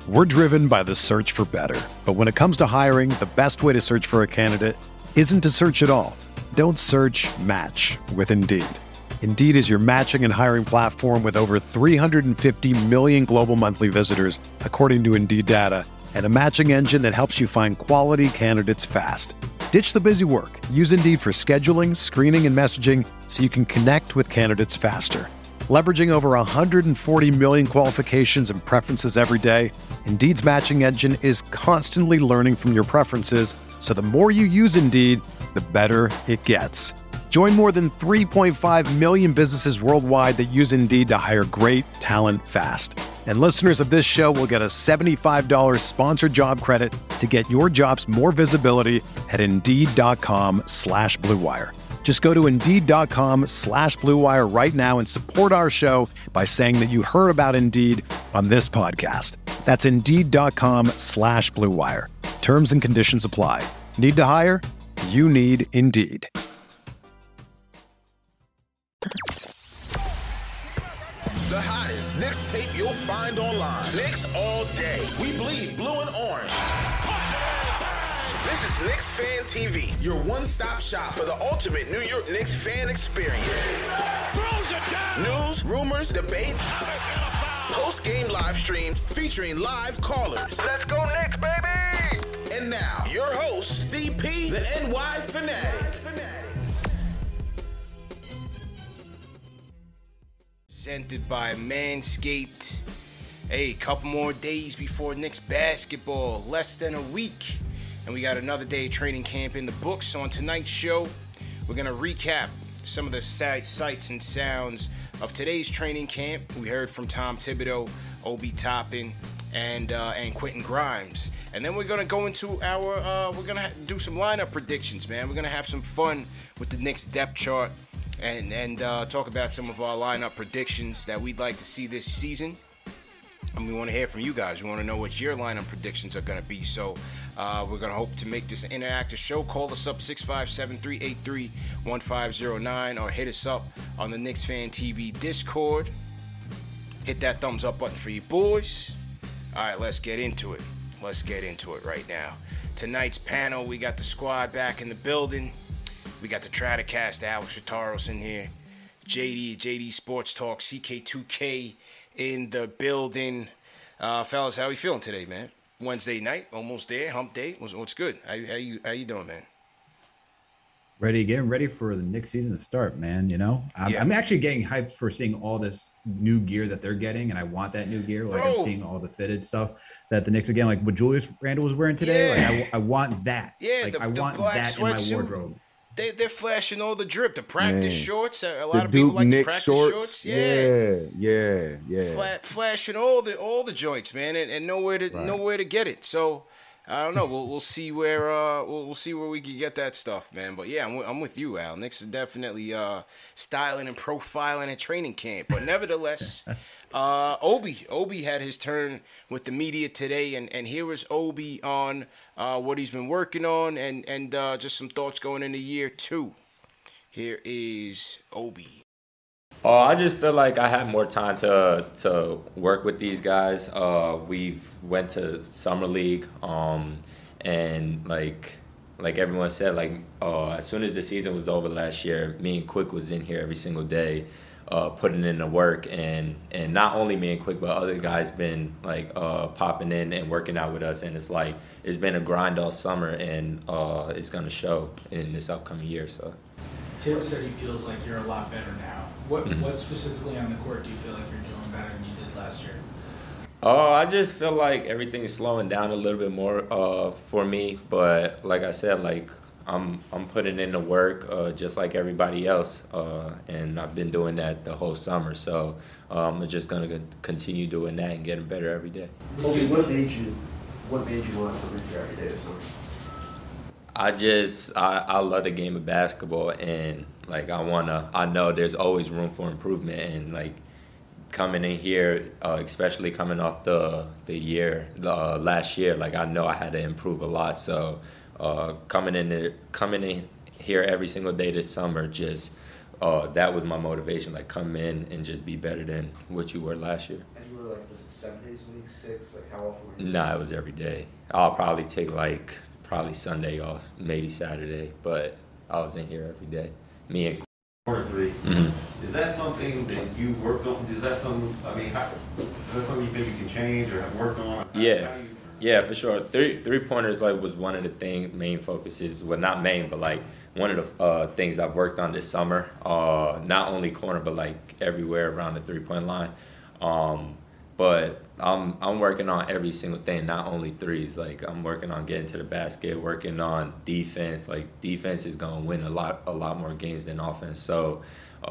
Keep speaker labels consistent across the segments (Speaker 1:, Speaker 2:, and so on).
Speaker 1: We're driven by the search for better. But when it comes to hiring, the best way to search for a candidate isn't to search at all. Don't search, match with Indeed. Indeed is your matching and hiring platform with over 350 million global monthly visitors, according to Indeed data, and a matching engine that helps you find quality candidates fast. Ditch the busy work. Use Indeed for scheduling, screening, and messaging so you can connect with candidates faster. Leveraging over 140 million qualifications and preferences every day, Indeed's matching engine is constantly learning from your preferences, so the more you use Indeed, the better it gets. Join more than 3.5 million businesses worldwide that use Indeed to hire great talent fast. And listeners of this show will get a $75 sponsored job credit to get your jobs more visibility at Indeed.com/Blue Wire. Just go to Indeed.com/Blue Wire right now and support our show by saying that you heard about Indeed on this podcast. That's Indeed.com/Blue Wire. Terms and conditions apply. Need to hire? You need Indeed.
Speaker 2: The hottest Knicks tape you'll find online. Knicks all day. We bleed blue and orange. This is Knicks Fan TV, your one-stop shop for the ultimate New York Knicks fan experience. Throws it down. News, rumors, debates, post-game live streams featuring live callers. Let's go Knicks, baby! And now, your host, CP, the NY Fanatic.
Speaker 3: Presented by Manscaped. Hey, couple more days before Knicks basketball, less than a week. And we got another day of training camp in the books. So on tonight's show, we're going to recap some of the sights and sounds of today's training camp. We heard from Tom Thibodeau, Obi Toppin, and Quentin Grimes. And then we're going to go into our, we're going to do some lineup predictions, man. We're going to have some fun with the Knicks depth chart and talk about some of our lineup predictions that we'd like to see this season. And we want to hear from you guys. We want to know what your lineup predictions are going to be. So we're going to hope to make this an interactive show. Call us up 657-383-1509 or hit us up on the Knicks Fan TV Discord. Hit that thumbs up button for you boys. All right, let's get into it. Let's get into it right now. Tonight's panel, we got the squad back in the building. We got the Tradcast, Alex Rataros in here. JD Sports Talk, CK2K in the building. Fellas, how are you feeling today, man? Wednesday night, almost there, hump day. What's good? How you doing, man?
Speaker 4: Getting ready for the Knicks season to start, man. You know, I'm actually getting hyped for seeing all this new gear that they're getting, and I want that new gear. Like, I'm seeing all the fitted stuff that the Knicks are getting, like what Julius Randle was wearing today.
Speaker 3: Yeah.
Speaker 4: Like, I want that.
Speaker 3: Yeah,
Speaker 4: like,
Speaker 3: the
Speaker 4: I want
Speaker 3: black
Speaker 4: that in my
Speaker 3: sweatsuit.
Speaker 4: wardrobe.
Speaker 3: They're flashing all the drip, the practice shorts. A lot
Speaker 5: the
Speaker 3: of people
Speaker 5: Duke
Speaker 3: like
Speaker 5: Nick
Speaker 3: the practice shorts.
Speaker 5: Yeah.
Speaker 3: Flashing all the joints, man, and nowhere to get it. So I don't know. We'll see where we'll see where we can get that stuff, man. But yeah, I'm with you, Al. Knicks is definitely styling and profiling at training camp. But nevertheless, Obi had his turn with the media today, and here is Obi on what he's been working on and just some thoughts going into year 2. Here is Obi.
Speaker 6: I just feel like I had more time to work with these guys. We went to summer league, and like everyone said, as soon as the season was over last year, me and Quick was in here every single day, putting in the work, and not only me and Quick, but other guys been popping in and working out with us, and it's been a grind all summer, and it's gonna show in this upcoming year. So.
Speaker 7: Tim said he feels like you're a lot better now. What specifically on the court do you feel like you're doing better than you did last year?
Speaker 6: I just feel like everything's slowing down a little bit more for me. But like I said, I'm putting in the work just like everybody else, and I've been doing that the whole summer. So I'm just gonna continue doing that and getting better every day.
Speaker 8: Obi, what made you want to come in here every day this summer?
Speaker 6: I love the game of basketball, and I know there's always room for improvement, and coming in here, especially coming off the last year, I know I had to improve a lot. So coming in here every single day this summer, just that was my motivation. Come in and just be better than what you were last year.
Speaker 8: And you were was it 7 days a week, 6? Like, how often were you?
Speaker 6: Nah, it was every day. I'll probably take probably Sunday off, maybe Saturday, but I was in here every day. Me and
Speaker 5: corner 3.
Speaker 6: Mm-hmm.
Speaker 5: Is that something that you worked on? Is that something? I mean, is that something you think you can change or have worked on?
Speaker 6: Yeah, for sure. Three-pointers was one of the main focuses. Well, not main, but one of the things I've worked on this summer. Not only corner, but everywhere around the 3-point line. But I'm working on every single thing, not only threes. I'm working on getting to the basket, working on defense. Defense is gonna win a lot more games than offense. So,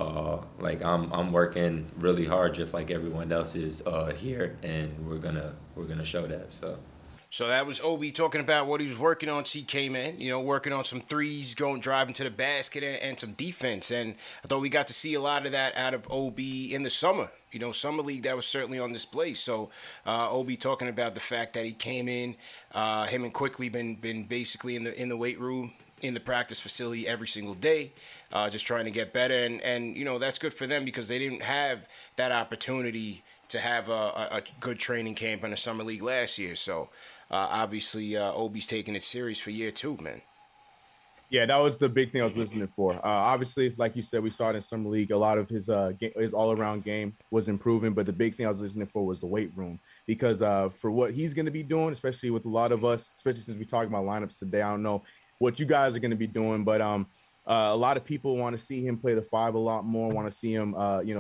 Speaker 6: I'm working really hard, just like everyone else is here, and we're gonna show that.
Speaker 3: So that was Obi talking about what he was working on, CK, man. Working on some threes, driving to the basket, and some defense. And I thought we got to see a lot of that out of Obi in the summer. Summer League, that was certainly on display. So Obi talking about the fact that he came in, him and Quickly been basically in the weight room, in the practice facility every single day, just trying to get better. And that's good for them because they didn't have that opportunity to have a good training camp in the Summer League last year. So obviously Obi's taking it serious for year 2, man.
Speaker 9: Yeah, that was the big thing I was listening for. Obviously, like you said, we saw it in Summer League. A lot of his all-around game was improving, but the big thing I was listening for was the weight room. Because for what he's going to be doing, especially with a lot of us, especially since we talked about lineups today, I don't know what you guys are going to be doing, but a lot of people want to see him play the 5 a lot more, want to see him,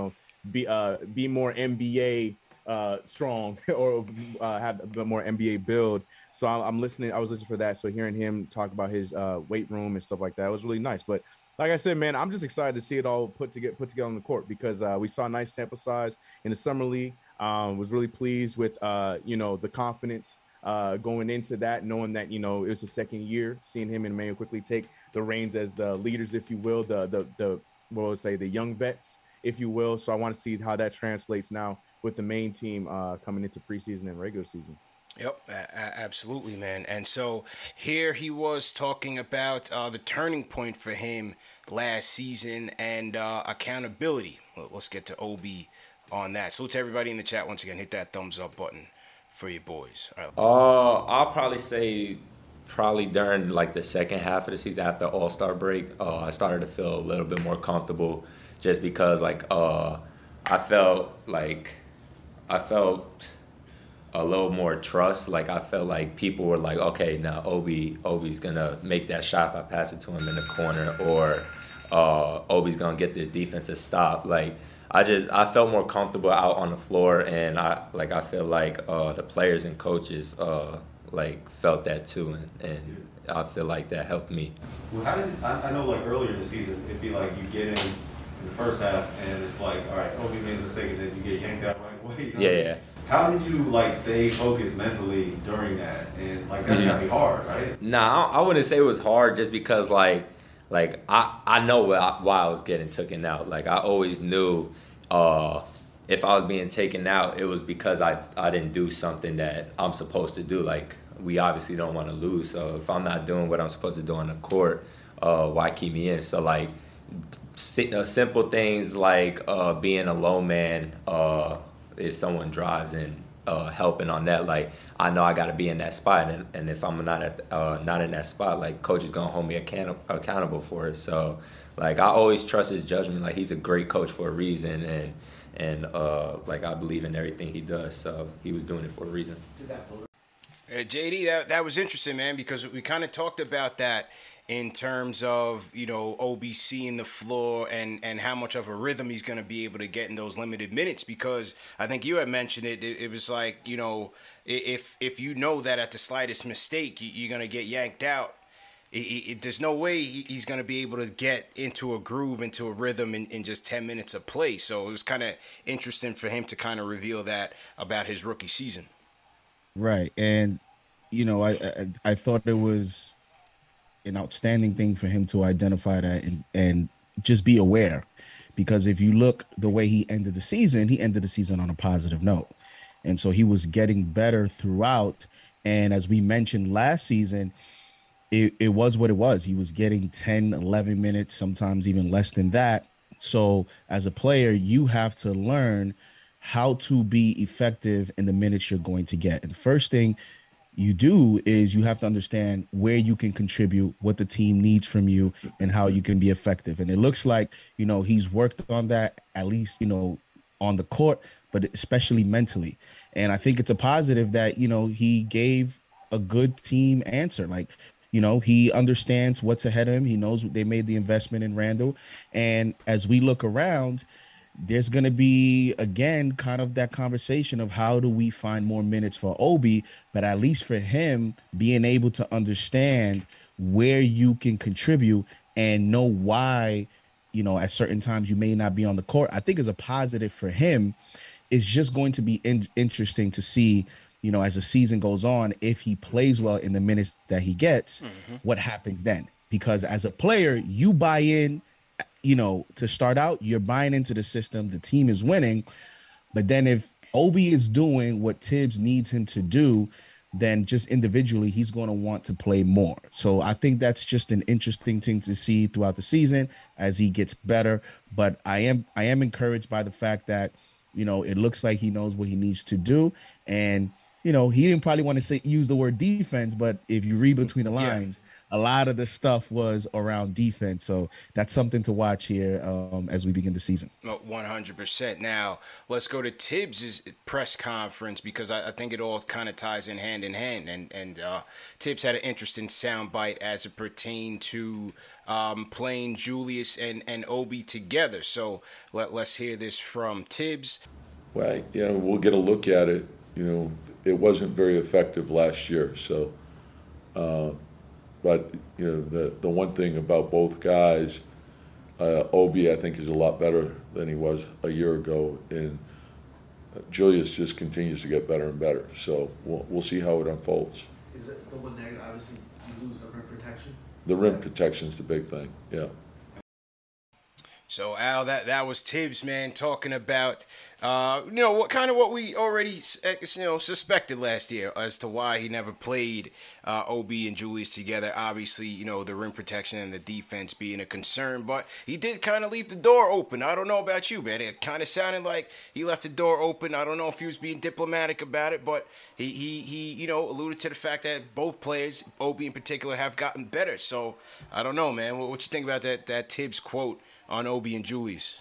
Speaker 9: be more NBA strong or have a more NBA build. So I'm listening. I was listening for that. So hearing him talk about his weight room and stuff like that was really nice. But like I said, man, I'm just excited to see it all put together on the court because we saw a nice sample size in the Summer League. Was really pleased with the confidence going into that, knowing that it was the second year, seeing him and Emmanuel Quickly take the reins as the leaders, if you will, the young vets, if you will. So I want to see how that translates now with the main team coming into preseason and regular season.
Speaker 3: Yep, absolutely, man. And so here he was talking about the turning point for him last season and accountability. Well, let's get to Obi on that. So to everybody in the chat, once again, hit that thumbs up button for your boys. All right.
Speaker 6: I'll probably say during the second half of the season after All-Star break, I started to feel a little bit more comfortable just because I felt a little more trust. I felt like people were like, okay, now Obi's gonna make that shot if I pass it to him in the corner, or Obi's gonna get this defense to stop. I felt more comfortable out on the floor, and I feel like the players and coaches felt that too, and I feel like that helped me.
Speaker 5: Well, how did I know earlier in the season it'd be you get in the first half and it's all right, Obi made a mistake, and then you get yanked out right away.
Speaker 6: Yeah.
Speaker 5: How did you stay focused mentally during that? And that's gotta be hard, right?
Speaker 6: Nah, I wouldn't say it was hard just because I know why I was getting taken out. I always knew if I was being taken out, it was because I didn't do something that I'm supposed to do. We obviously don't want to lose, so if I'm not doing what I'm supposed to do on the court, why keep me in? So simple things being a low man, if someone drives and helping on that, I know I got to be in that spot, and if I'm not in that spot, coach is gonna hold me accountable for it. So I always trust his judgment. He's a great coach for a reason, and I believe in everything he does. So he was doing it for a reason.
Speaker 3: JD, that was interesting, man, because we kind of talked about that in terms of, Obi seeing the floor and how much of a rhythm he's going to be able to get in those limited minutes, because I think you had mentioned it. It was if you know that at the slightest mistake, you're going to get yanked out, there's no way he's going to be able to get into a groove, into a rhythm in just 10 minutes of play. So it was kind of interesting for him to kind of reveal that about his rookie season.
Speaker 10: Right. And, I thought it was an outstanding thing for him to identify that and just be aware, because if you look the way he ended the season on a positive note. And so he was getting better throughout. And as we mentioned last season, it was what it was. He was getting 10, 11 minutes, sometimes even less than that. So as a player, you have to learn how to be effective in the minutes you're going to get. And the first thing you do is you have to understand where you can contribute, what the team needs from you, and how you can be effective. And it looks like, he's worked on that, at least, on the court, but especially mentally. And I think it's a positive that, he gave a good team answer. Like, he understands what's ahead of him. He knows they made the investment in Randall. And as we look around, there's going to be, again, kind of that conversation of how do we find more minutes for Obi, but at least for him, being able to understand where you can contribute and know why, at certain times you may not be on the court, I think is a positive for him. It's just going to be interesting to see, as the season goes on, if he plays well in the minutes that he gets, what happens then? Because as a player, you buy in, to start out, you're buying into the system, the team is winning. But then if Obi is doing what Tibbs needs him to do, then just individually, he's going to want to play more. So I think that's just an interesting thing to see throughout the season as he gets better. But I am encouraged by the fact that, it looks like he knows what he needs to do. And, he didn't probably want to use the word defense, but if you read between the lines, a lot of the stuff was around defense. So that's something to watch here as we begin the season.
Speaker 3: 100%. Now, let's go to Tibbs' press conference because I think it all kind of ties in hand. And Tibbs had an interesting soundbite as it pertained to playing Julius and Obi together. So let's hear this from Tibbs.
Speaker 11: Well, we'll get a look at it. It wasn't very effective last year. So, but, the one thing about both guys, Obi, I think, is a lot better than he was a year ago. And Julius just continues to get better and better. So we'll see how it unfolds.
Speaker 8: Is it the one negative? Obviously, you lose the rim protection.
Speaker 11: The rim protection's the big thing, yeah.
Speaker 3: So Al, that was Tibbs, man, talking about what we already suspected last year as to why he never played Obi and Julius together. Obviously, the rim protection and the defense being a concern, but he did kind of leave the door open. I don't know about you, man. It kind of sounded like he left the door open. I don't know if he was being diplomatic about it, but he alluded to the fact that both players, Obi in particular, have gotten better. So I don't know, man. What you think about that Tibbs quote on Obi and Julius?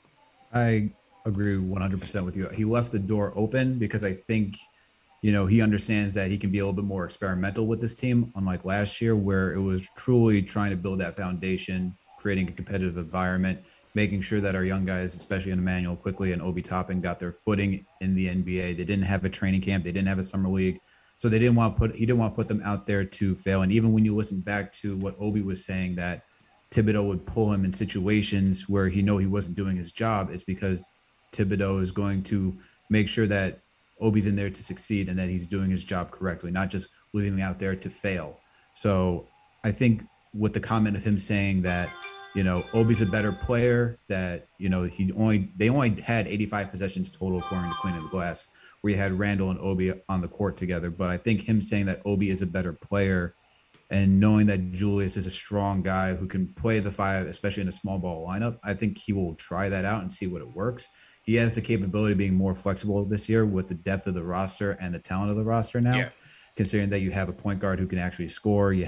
Speaker 4: I agree 100% with you. He left the door open because I think, he understands that he can be a little bit more experimental with this team, unlike last year where it was truly trying to build that foundation, creating a competitive environment, making sure that our young guys, especially in Emmanuel Quickley and Obi Toppin, got their footing in the NBA. They didn't have a training camp. They didn't have a summer league. So he didn't want to put them out there to fail. And even when you listen back to what Obi was saying, that Thibodeau would pull him in situations where he wasn't doing his job, it's because Thibodeau is going to make sure that Obi's in there to succeed and that he's doing his job correctly, not just leaving him out there to fail. So I think with the comment of him saying that, Obi's a better player, that, they only had 85 possessions total according to Queen of the Glass, where you had Randall and Obi on the court together. But I think him saying that Obi is a better player and knowing that Julius is a strong guy who can play the five, especially in a small ball lineup, I think he will try that out and see what it works. He has the capability of being more flexible this year with the depth of the roster and the talent of the roster now, considering that you have a point guard who can actually score. We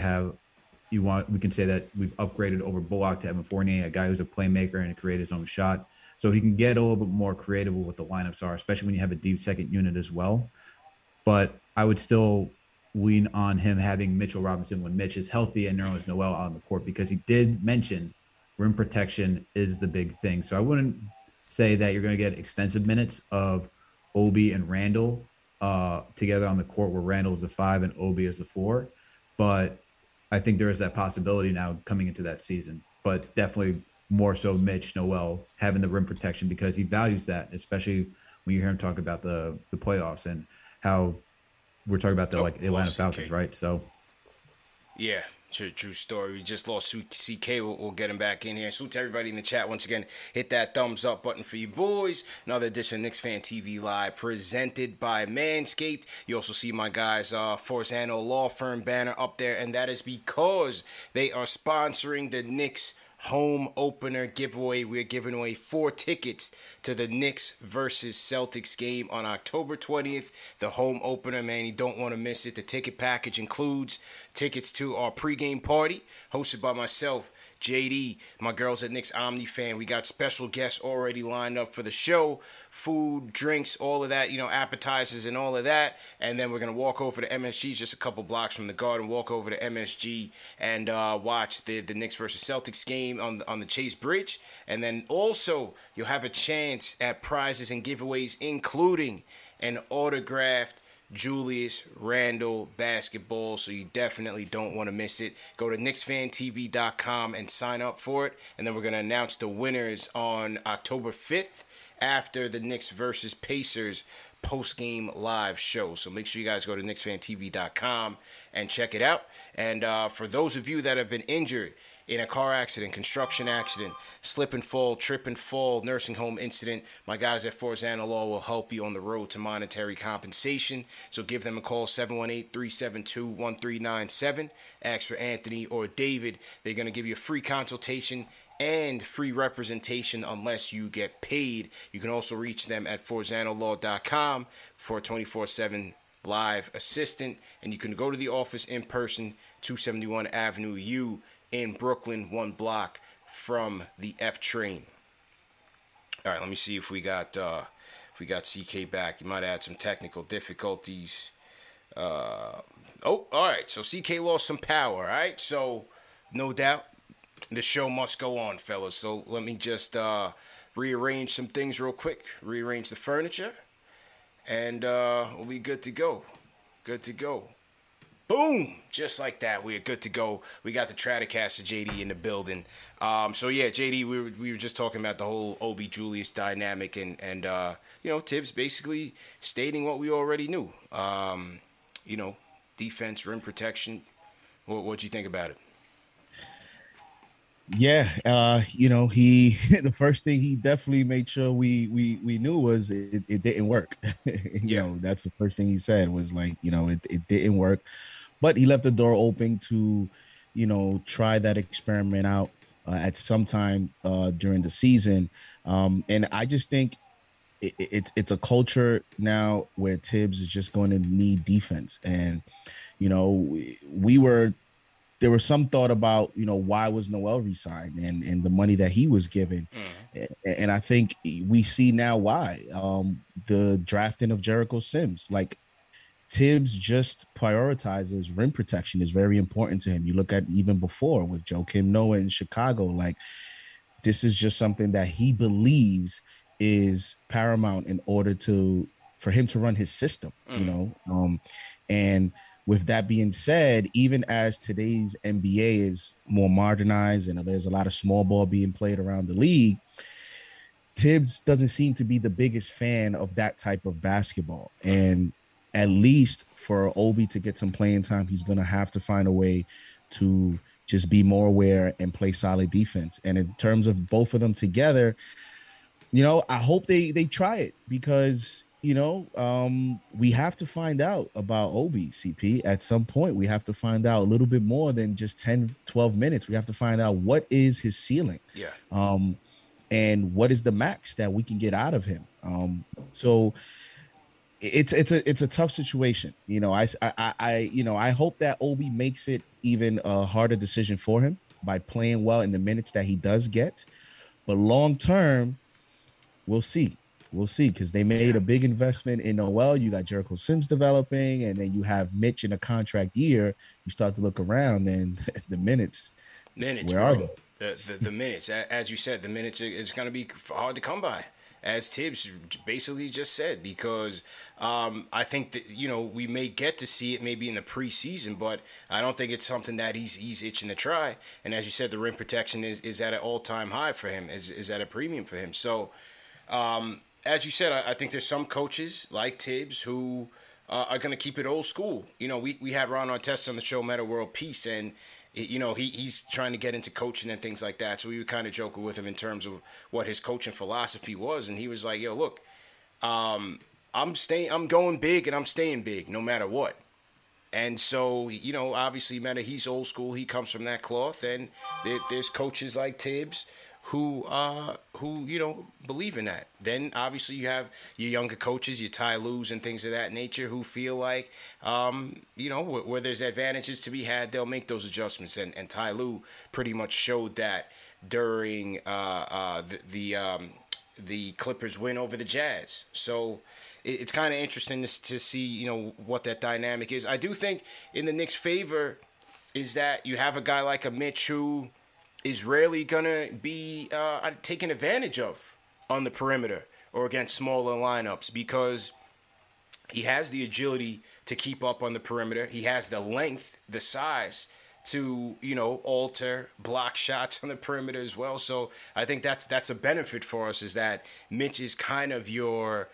Speaker 4: can say that we've upgraded over Bullock to Evan Fournier, a guy who's a playmaker and create his own shot. So he can get a little bit more creative with what the lineups are, especially when you have a deep second unit as well. But I would still lean on him having Mitchell Robinson when Mitch is healthy and Nerlens Noel on the court, because he did mention rim protection is the big thing. So I wouldn't say that you're going to get extensive minutes of Obi and Randall together on the court, where Randall is the 5 and Obi is the 4. But I think there is that possibility now coming into that season. But definitely more so Mitch Noel having the rim protection, because he values that, especially when you hear him talk about the playoffs and how we're talking about the Atlanta Falcons, right? So,
Speaker 3: yeah, true story. We just lost CK. We'll get him back in here. Salute to everybody in the chat. Once again, hit that thumbs up button for you boys. Another edition of Knicks Fan TV Live, presented by Manscaped. You also see my guys' Forzano Law Firm banner up there, and that is because they are sponsoring the Knicks home opener giveaway. We're giving away 4 tickets to the Knicks versus Celtics game on October 20th. The home opener, man, you don't want to miss it. The ticket package includes tickets to our pregame party hosted by myself, JD, my Girls at Knicks Omni fan. We got special guests already lined up for the show. Food, drinks, all of that, appetizers and all of that. And then we're going to walk over to MSG, just a couple blocks from the Garden, walk over to MSG and watch the Knicks versus Celtics game on the Chase Bridge. And then also you'll have a chance at prizes and giveaways, including an autographed Julius Randle basketball, so you definitely don't want to miss it. Go to KnicksFanTV.com and sign up for it, and then we're going to announce the winners on October 5th after the Knicks versus Pacers post-game live show. So make sure you guys go to KnicksFanTV.com and check it out. And for those of you that have been injured in a car accident, construction accident, slip and fall, trip and fall, nursing home incident, my guys at Forzano Law will help you on the road to monetary compensation. So give them a call, 718-372-1397. Ask for Anthony or David. They're going to give you a free consultation and free representation unless you get paid. You can also reach them at ForzanoLaw.com for a 24/7 live assistant. And you can go to the office in person, 271 Avenue U in Brooklyn, 1 block from the F train. All right, let me see if we got CK back. You might have had some technical difficulties. All right. So CK lost some power. All right. So no doubt the show must go on, fellas. So let me just rearrange some things real quick. Rearrange the furniture, and we'll be good to go. Good to go. Boom! Just like that, we're good to go. We got the Stratocaster JD in the building. So yeah, JD, we were just talking about the whole Obi Julius dynamic, and Tibbs basically stating what we already knew. Defense, rim protection. What'd you think about it?
Speaker 10: Yeah, he the first thing he definitely made sure we knew was it didn't work. That's the first thing he said was like, it didn't work. But he left the door open to, try that experiment out at some time during the season. And I just think it's a culture now where Tibbs is just going to need defense. And, there was some thought about, why was Noel resigned and the money that he was given. And I think we see now why. The drafting of Jericho Sims, like, Tibbs just prioritizes rim protection is very important to him. You look at even before with Joakim Noah in Chicago, like, this is just something that he believes is paramount in order for him to run his system, and with that being said, even as today's NBA is more modernized and there's a lot of small ball being played around the league, Tibbs doesn't seem to be the biggest fan of that type of basketball. And at least for Obi to get some playing time, he's going to have to find a way to just be more aware and play solid defense. And in terms of both of them together, I hope they try it because, we have to find out about Obi, CP. At some point, we have to find out a little bit more than just 10, 12 minutes. We have to find out what is his ceiling.
Speaker 3: Yeah.
Speaker 10: And what is the max that we can get out of him. So it's a tough situation. I hope that Obi makes it even a harder decision for him by playing well in the minutes that he does get. But long term, we'll see. We'll see, because they made a big investment in Noel. You got Jericho Sims developing, and then you have Mitch in a contract year. You start to look around, and the minutes. Where are they?
Speaker 3: The minutes, as you said, the minutes is going to be hard to come by, as Tibbs basically just said, because I think that, we may get to see it maybe in the preseason, but I don't think it's something that he's itching to try. And as you said, the rim protection is at an all-time high for him, is at a premium for him. So, as you said, I think there's some coaches like Tibbs who are going to keep it old school. We had Ron Artest on the show, Meta World Peace, and he's trying to get into coaching and things like that. So we were kind of joking with him in terms of what his coaching philosophy was, and he was like, "Yo, look, I'm going big and I'm staying big no matter what." And so, obviously, Meta, he's old school. He comes from that cloth. And there's coaches like Tibbs who believe in that. Then, obviously, you have your younger coaches, your Ty Lues and things of that nature who feel like, where there's advantages to be had, they'll make those adjustments. And Ty Lue pretty much showed that during the Clippers win over the Jazz. So it's kind of interesting to see, what that dynamic is. I do think in the Knicks' favor is that you have a guy like a Mitch who is rarely going to be taken advantage of on the perimeter or against smaller lineups because he has the agility to keep up on the perimeter. He has the length, the size to, alter, block shots on the perimeter as well. So I think that's a benefit for us is that Mitch is kind of your,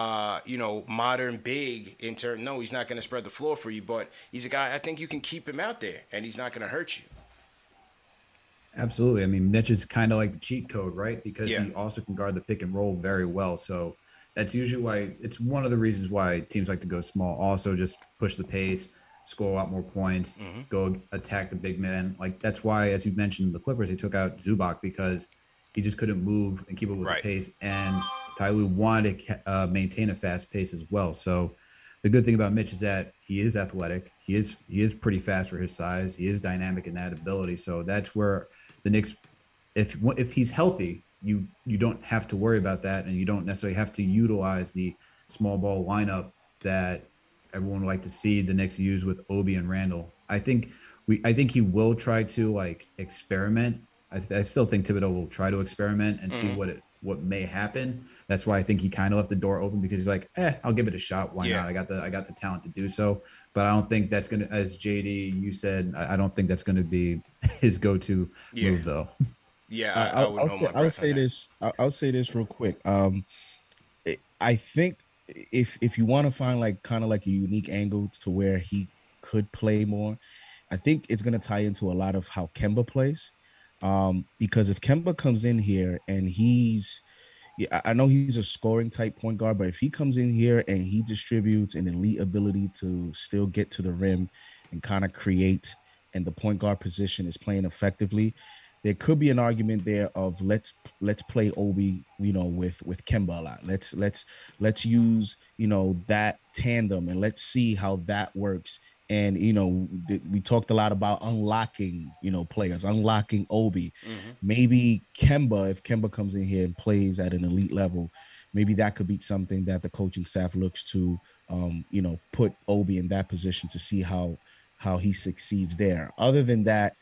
Speaker 3: modern big in turn. No, he's not going to spread the floor for you, but he's a guy I think you can keep him out there and he's not going to hurt you.
Speaker 4: Absolutely. I mean, Mitch is kind of like the cheat code, right? Because he also can guard the pick and roll very well. So that's usually why it's one of the reasons why teams like to go small. Also, just push the pace, score a lot more points, go attack the big man. Like that's why, as you mentioned, the Clippers, they took out Zubac because he just couldn't move and keep up with the pace. And Ty Lue wanted to maintain a fast pace as well. So the good thing about Mitch is that he is athletic. He is pretty fast for his size. He is dynamic in that ability. So that's where the Knicks, if he's healthy, you don't have to worry about that, and you don't necessarily have to utilize the small ball lineup that everyone would like to see the Knicks use with Obi and Randall. I think he will try to experiment. I still think Thibodeau will try to experiment and see what may happen. That's why I think he kind of left the door open because he's like, I'll give it a shot. Why not? I got the talent to do so. But I don't think that's gonna, as JD you said, I don't think that's gonna be his go-to move though.
Speaker 3: Yeah,
Speaker 10: I'll say this real quick. I think if you want to find kind of like a unique angle to where he could play more, I think it's gonna tie into a lot of how Kemba plays. Because if Kemba comes in here and I know he's a scoring type point guard, but if he comes in here and he distributes an elite ability to still get to the rim and kind of create, and the point guard position is playing effectively, there could be an argument there of let's play Obi, with Kemba a lot. Let's use, that tandem and let's see how that works. And, we talked a lot about unlocking, players, unlocking Obi. Maybe Kemba, if Kemba comes in here and plays at an elite level, maybe that could be something that the coaching staff looks to, put Obi in that position to see how he succeeds there. Other than that,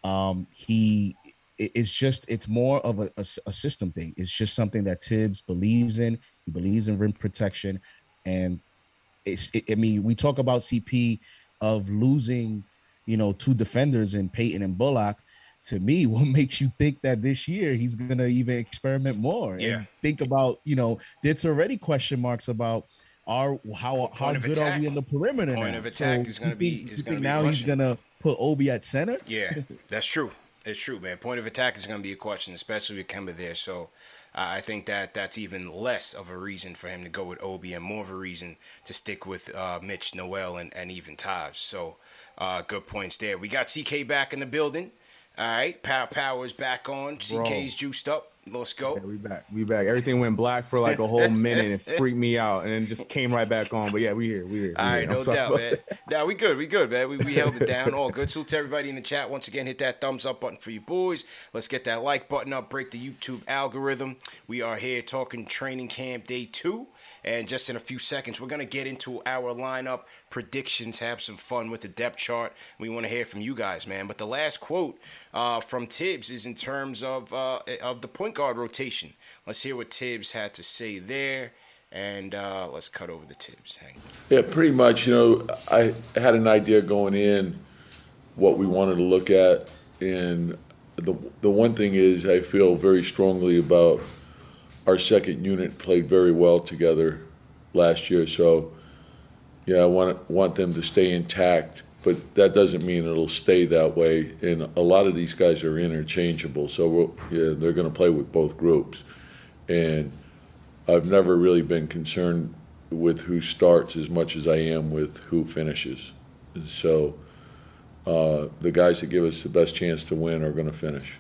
Speaker 10: it's more of a system thing. It's just something that Tibbs believes in. He believes in rim protection. And we talk about CP of losing, two defenders in Peyton and Bullock. To me, what makes you think that this year he's going to even experiment more and think about, there's already question marks about how good are we in the perimeter now?
Speaker 3: Point of attack is going to be
Speaker 10: now he's going to put Obi at center?
Speaker 3: Yeah, that's true. It's true, man. Point of attack is going to be a question, especially with Kemba there. So I think that's even less of a reason for him to go with Obi and more of a reason to stick with Mitch, Noel, and even Taj. So good points there. We got CK back in the building. All right, Power's back on. CK's juiced up. Let's go.
Speaker 9: Yeah, we back. Everything went black for like a whole minute and it freaked me out, and then just came right back on. But yeah, we here.
Speaker 3: All right, no doubt, man. Nah, we good, man. We held it down. All good. So to everybody in the chat, once again, hit that thumbs up button for you boys. Let's get that like button up, break the YouTube algorithm. We are here talking training camp day 2. And just in a few seconds, we're going to get into our lineup predictions, have some fun with the depth chart. We want to hear from you guys, man. But the last quote from Tibbs is in terms of the point guard rotation. Let's hear what Tibbs had to say there. And let's cut over the Tibbs.
Speaker 11: Yeah, pretty much. I had an idea going in what we wanted to look at. And the one thing is I feel very strongly about our second unit played very well together last year. So, yeah, I want them to stay intact. But that doesn't mean it'll stay that way. And a lot of these guys are interchangeable. So, they're going to play with both groups. And I've never really been concerned with who starts as much as I am with who finishes. And so the guys that give us the best chance to win are going to finish.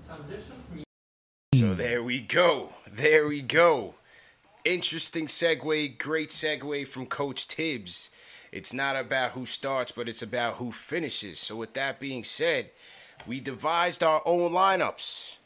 Speaker 3: So there we go. There we go. Interesting segue, great segue from Coach Tibbs. It's not about who starts, but it's about who finishes. So with that being said, we devised our own lineups.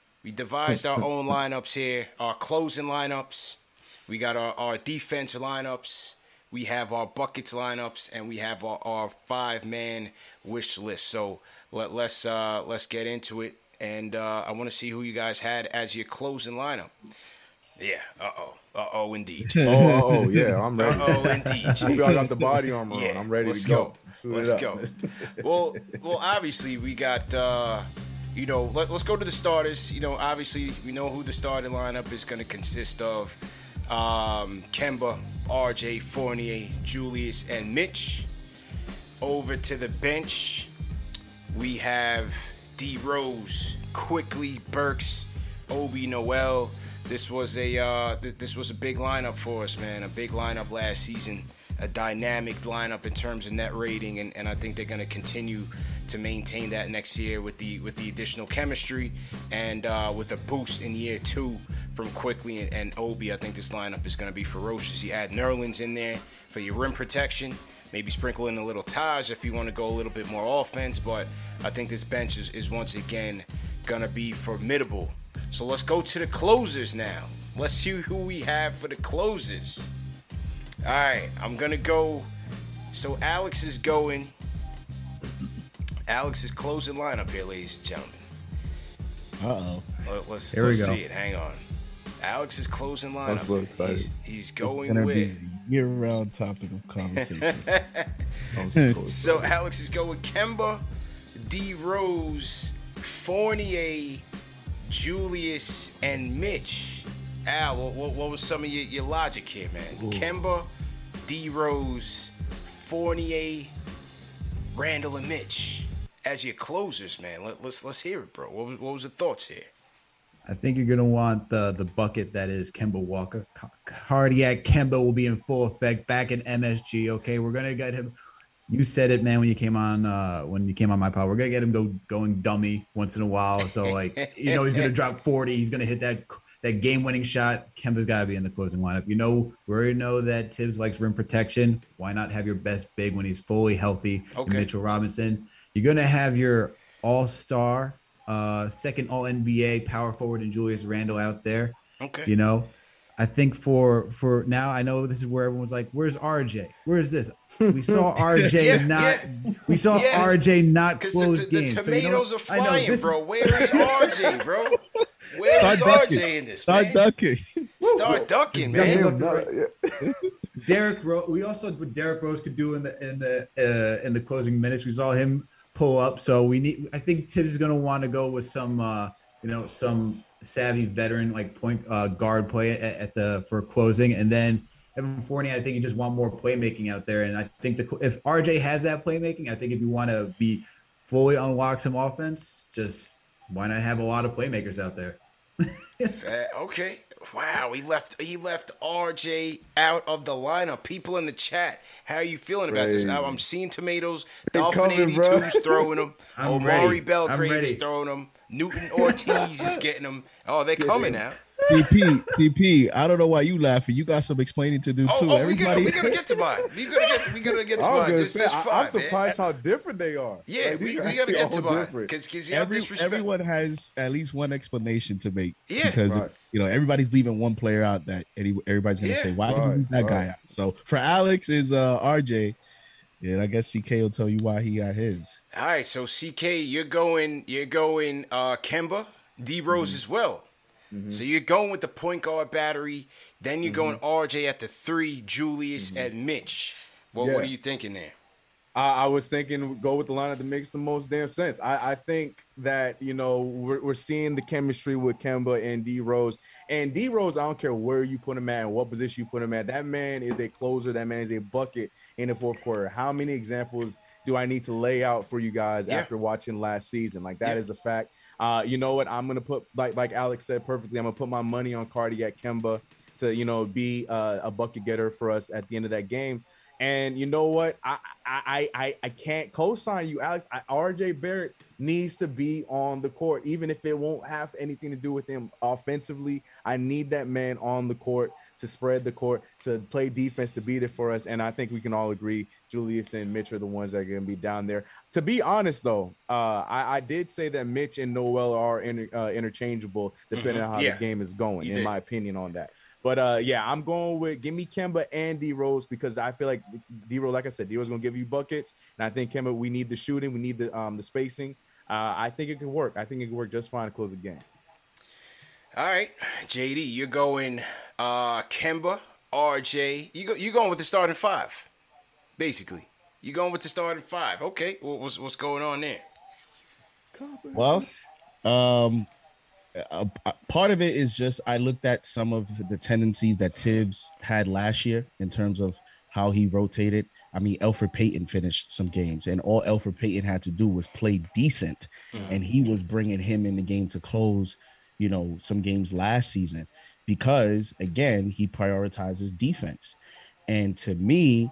Speaker 3: Here, our closing lineups. We got our defense lineups. We have our buckets lineups, and we have our 5-man wish list. So let's get into it. And I want to see who you guys had as your closing lineup. Yeah. Uh-oh, indeed.
Speaker 9: Yeah, I'm ready.
Speaker 3: Indeed.
Speaker 9: We all got the body armor on. I'm ready to go.
Speaker 3: Let's go. Well, obviously, we got, let's go to the starters. Obviously, we know who the starting lineup is going to consist of. Kemba, RJ, Fournier, Julius, and Mitch. Over to the bench, we have D. Rose, Quickly, Burks, Obi, Noel. This was a big lineup for us, man. A big lineup last season. A dynamic lineup in terms of net rating, and I think they're going to continue to maintain that next year with the additional chemistry and with a boost in year 2 from Quickly and Obi. I think this lineup is going to be ferocious. You add Nerlens in there for your rim protection. Maybe sprinkle in a little Taj if you want to go a little bit more offense, but I think this bench is once again going to be formidable. So let's go to the closers now. Let's see who we have for the closers. All right, I'm going to go. So Alex's closing lineup here, ladies and gentlemen.
Speaker 10: Uh-oh.
Speaker 3: Let's see it. Hang on. Alex's closing lineup.
Speaker 9: I'm so excited.
Speaker 3: He's going with...
Speaker 10: year-round topic of conversation.
Speaker 3: So Alex is going Kemba, D. Rose, Fournier, Julius, and Mitch. Al, what was some of your logic here, man? Ooh. Kemba, D. Rose, Fournier, Randall, and Mitch as your closers, man. Let's hear it, bro. What was the thoughts here?
Speaker 4: I think you're going to want the bucket that is Kemba Walker. Cardiac Kemba will be in full effect back in MSG, okay? We're going to get him. You said it, man, when you came on my pod. We're going to get him going dummy once in a while. So, he's going to drop 40. He's going to hit that game-winning shot. Kemba's got to be in the closing lineup. We already know that Tibbs likes rim protection. Why not have your best big when he's fully healthy?
Speaker 3: Okay.
Speaker 4: Mitchell Robinson. You're going to have your all-star, second All-NBA power forward and Julius Randle out there.
Speaker 3: Okay.
Speaker 4: I think for now, I know this is where everyone's like, "Where's RJ? Where's this?" We saw RJ RJ not close games.
Speaker 3: The tomatoes are flying, bro. Where is RJ, bro? Where is RJ in this?
Speaker 10: Start ducking.
Speaker 3: Start ducking, man.
Speaker 4: Derrick Rose. We also what Derrick Rose could do in the closing minutes. We saw him pull up. So I think Tibbs is going to want to go with some savvy veteran like point guard play for closing, and then Evan Fournier. I think you just want more playmaking out there, and I think if RJ has that playmaking, I think if you want to be fully unlock some offense, just why not have a lot of playmakers out there?
Speaker 3: Okay. Wow, he left RJ out of the lineup. People in the chat, how are you feeling about this? I'm seeing tomatoes. Dolphin 82's throwing them. Omari Belgrave is throwing them. Newton Ortiz is getting them. Oh, they're coming now.
Speaker 10: CP, I don't know why you laughing. You got some explaining to do too.
Speaker 3: We're gonna get to mine. We gotta get to mine.
Speaker 9: I'm surprised how different they are.
Speaker 3: Yeah, like, we gotta get to mine because
Speaker 10: everyone has at least one explanation to make.
Speaker 3: Yeah,
Speaker 10: because everybody's leaving one player out that everybody's gonna say, why did you leave that guy out? So for Alex is RJ. Yeah, I guess CK will tell you why he got his.
Speaker 3: All right, so CK, you're going Kemba, D Rose as well. Mm-hmm. So you're going with the point guard battery. Then you're going RJ at the 3, Julius and Mitch. What are you thinking there?
Speaker 9: I was thinking go with the lineup that makes the most damn sense. I think that, we're seeing the chemistry with Kemba and D Rose. And D Rose, I don't care where you put him at and what position you put him at. That man is a closer. That man is a bucket in the fourth quarter. How many examples do I need to lay out for you guys after watching last season? Like, that is a fact. You know what? I'm going to put, like Alex said perfectly, I'm going to put my money on Cardiac Kemba to, be a bucket getter for us at the end of that game. And you know what? I can't co-sign you, Alex. RJ Barrett needs to be on the court, even if it won't have anything to do with him offensively. I need that man on the court to spread the court, to play defense, to be there for us. And I think we can all agree Julius and Mitch are the ones that are going to be down there. To be honest, though, I did say that Mitch and Noel are interchangeable depending on how the game is going, in my opinion on that. But, I'm going with give me Kemba and D-Rose because I feel like D-Rose, like I said, D-Rose is going to give you buckets. And I think Kemba, we need the shooting. We need the spacing. I think it can work. I think it can work just fine to close the game.
Speaker 3: All right, JD, you're going Kemba, RJ. You going with the starting five, basically. You going with the starting five. Okay, what's going on there?
Speaker 10: Well, part of it is just I looked at some of the tendencies that Tibbs had last year in terms of how he rotated. I mean, Elfrid Payton finished some games, and all Elfrid Payton had to do was play decent, and he was bringing him in the game to close, some games last season because, again, he prioritizes defense. And to me,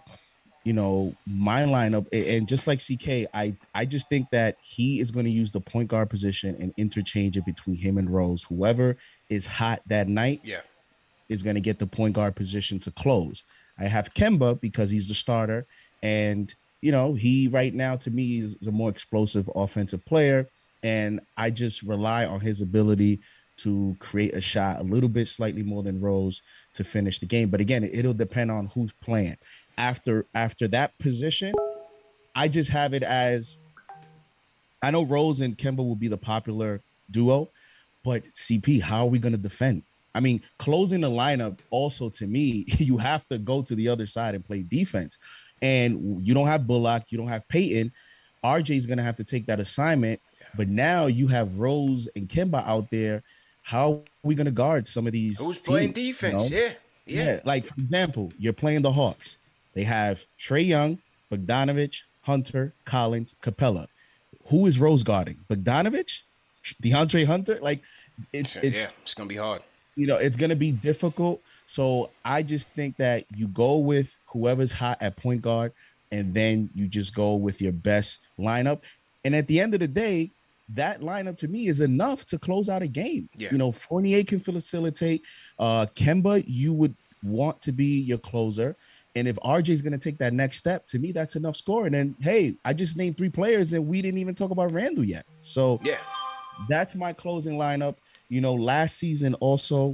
Speaker 10: my lineup, and just like CK, I just think that he is going to use the point guard position and interchange it between him and Rose. Whoever is hot that night is going to get the point guard position to close. I have Kemba because he's the starter. And, he right now to me is a more explosive offensive player. And I just rely on his ability to create a shot a little bit slightly more than Rose to finish the game. But again, it'll depend on who's playing. After that position, I just have it as I know Rose and Kemba will be the popular duo, but CP, how are we going to defend? I mean, closing the lineup also to me, you have to go to the other side and play defense. And you don't have Bullock, you don't have Payton. RJ is going to have to take that assignment. But now you have Rose and Kemba out there. How are we going to guard some of these
Speaker 3: Who's
Speaker 10: teams,
Speaker 3: playing defense? Yeah.
Speaker 10: Like, for example, you're playing the Hawks. They have Trae Young, Bogdanovich, Hunter, Collins, Capella. Who is Rose guarding? Bogdanovich? DeAndre Hunter? Like, it's
Speaker 3: going to be hard.
Speaker 10: It's going to be difficult. So I just think that you go with whoever's hot at point guard, and then you just go with your best lineup. And at the end of the day, that lineup to me is enough to close out a game. Yeah. Fournier can facilitate. Kemba, you would want to be your closer. And if RJ is going to take that next step, to me, that's enough scoring. And hey, I just named 3 players and we didn't even talk about Randall yet. So that's my closing lineup. Last season also,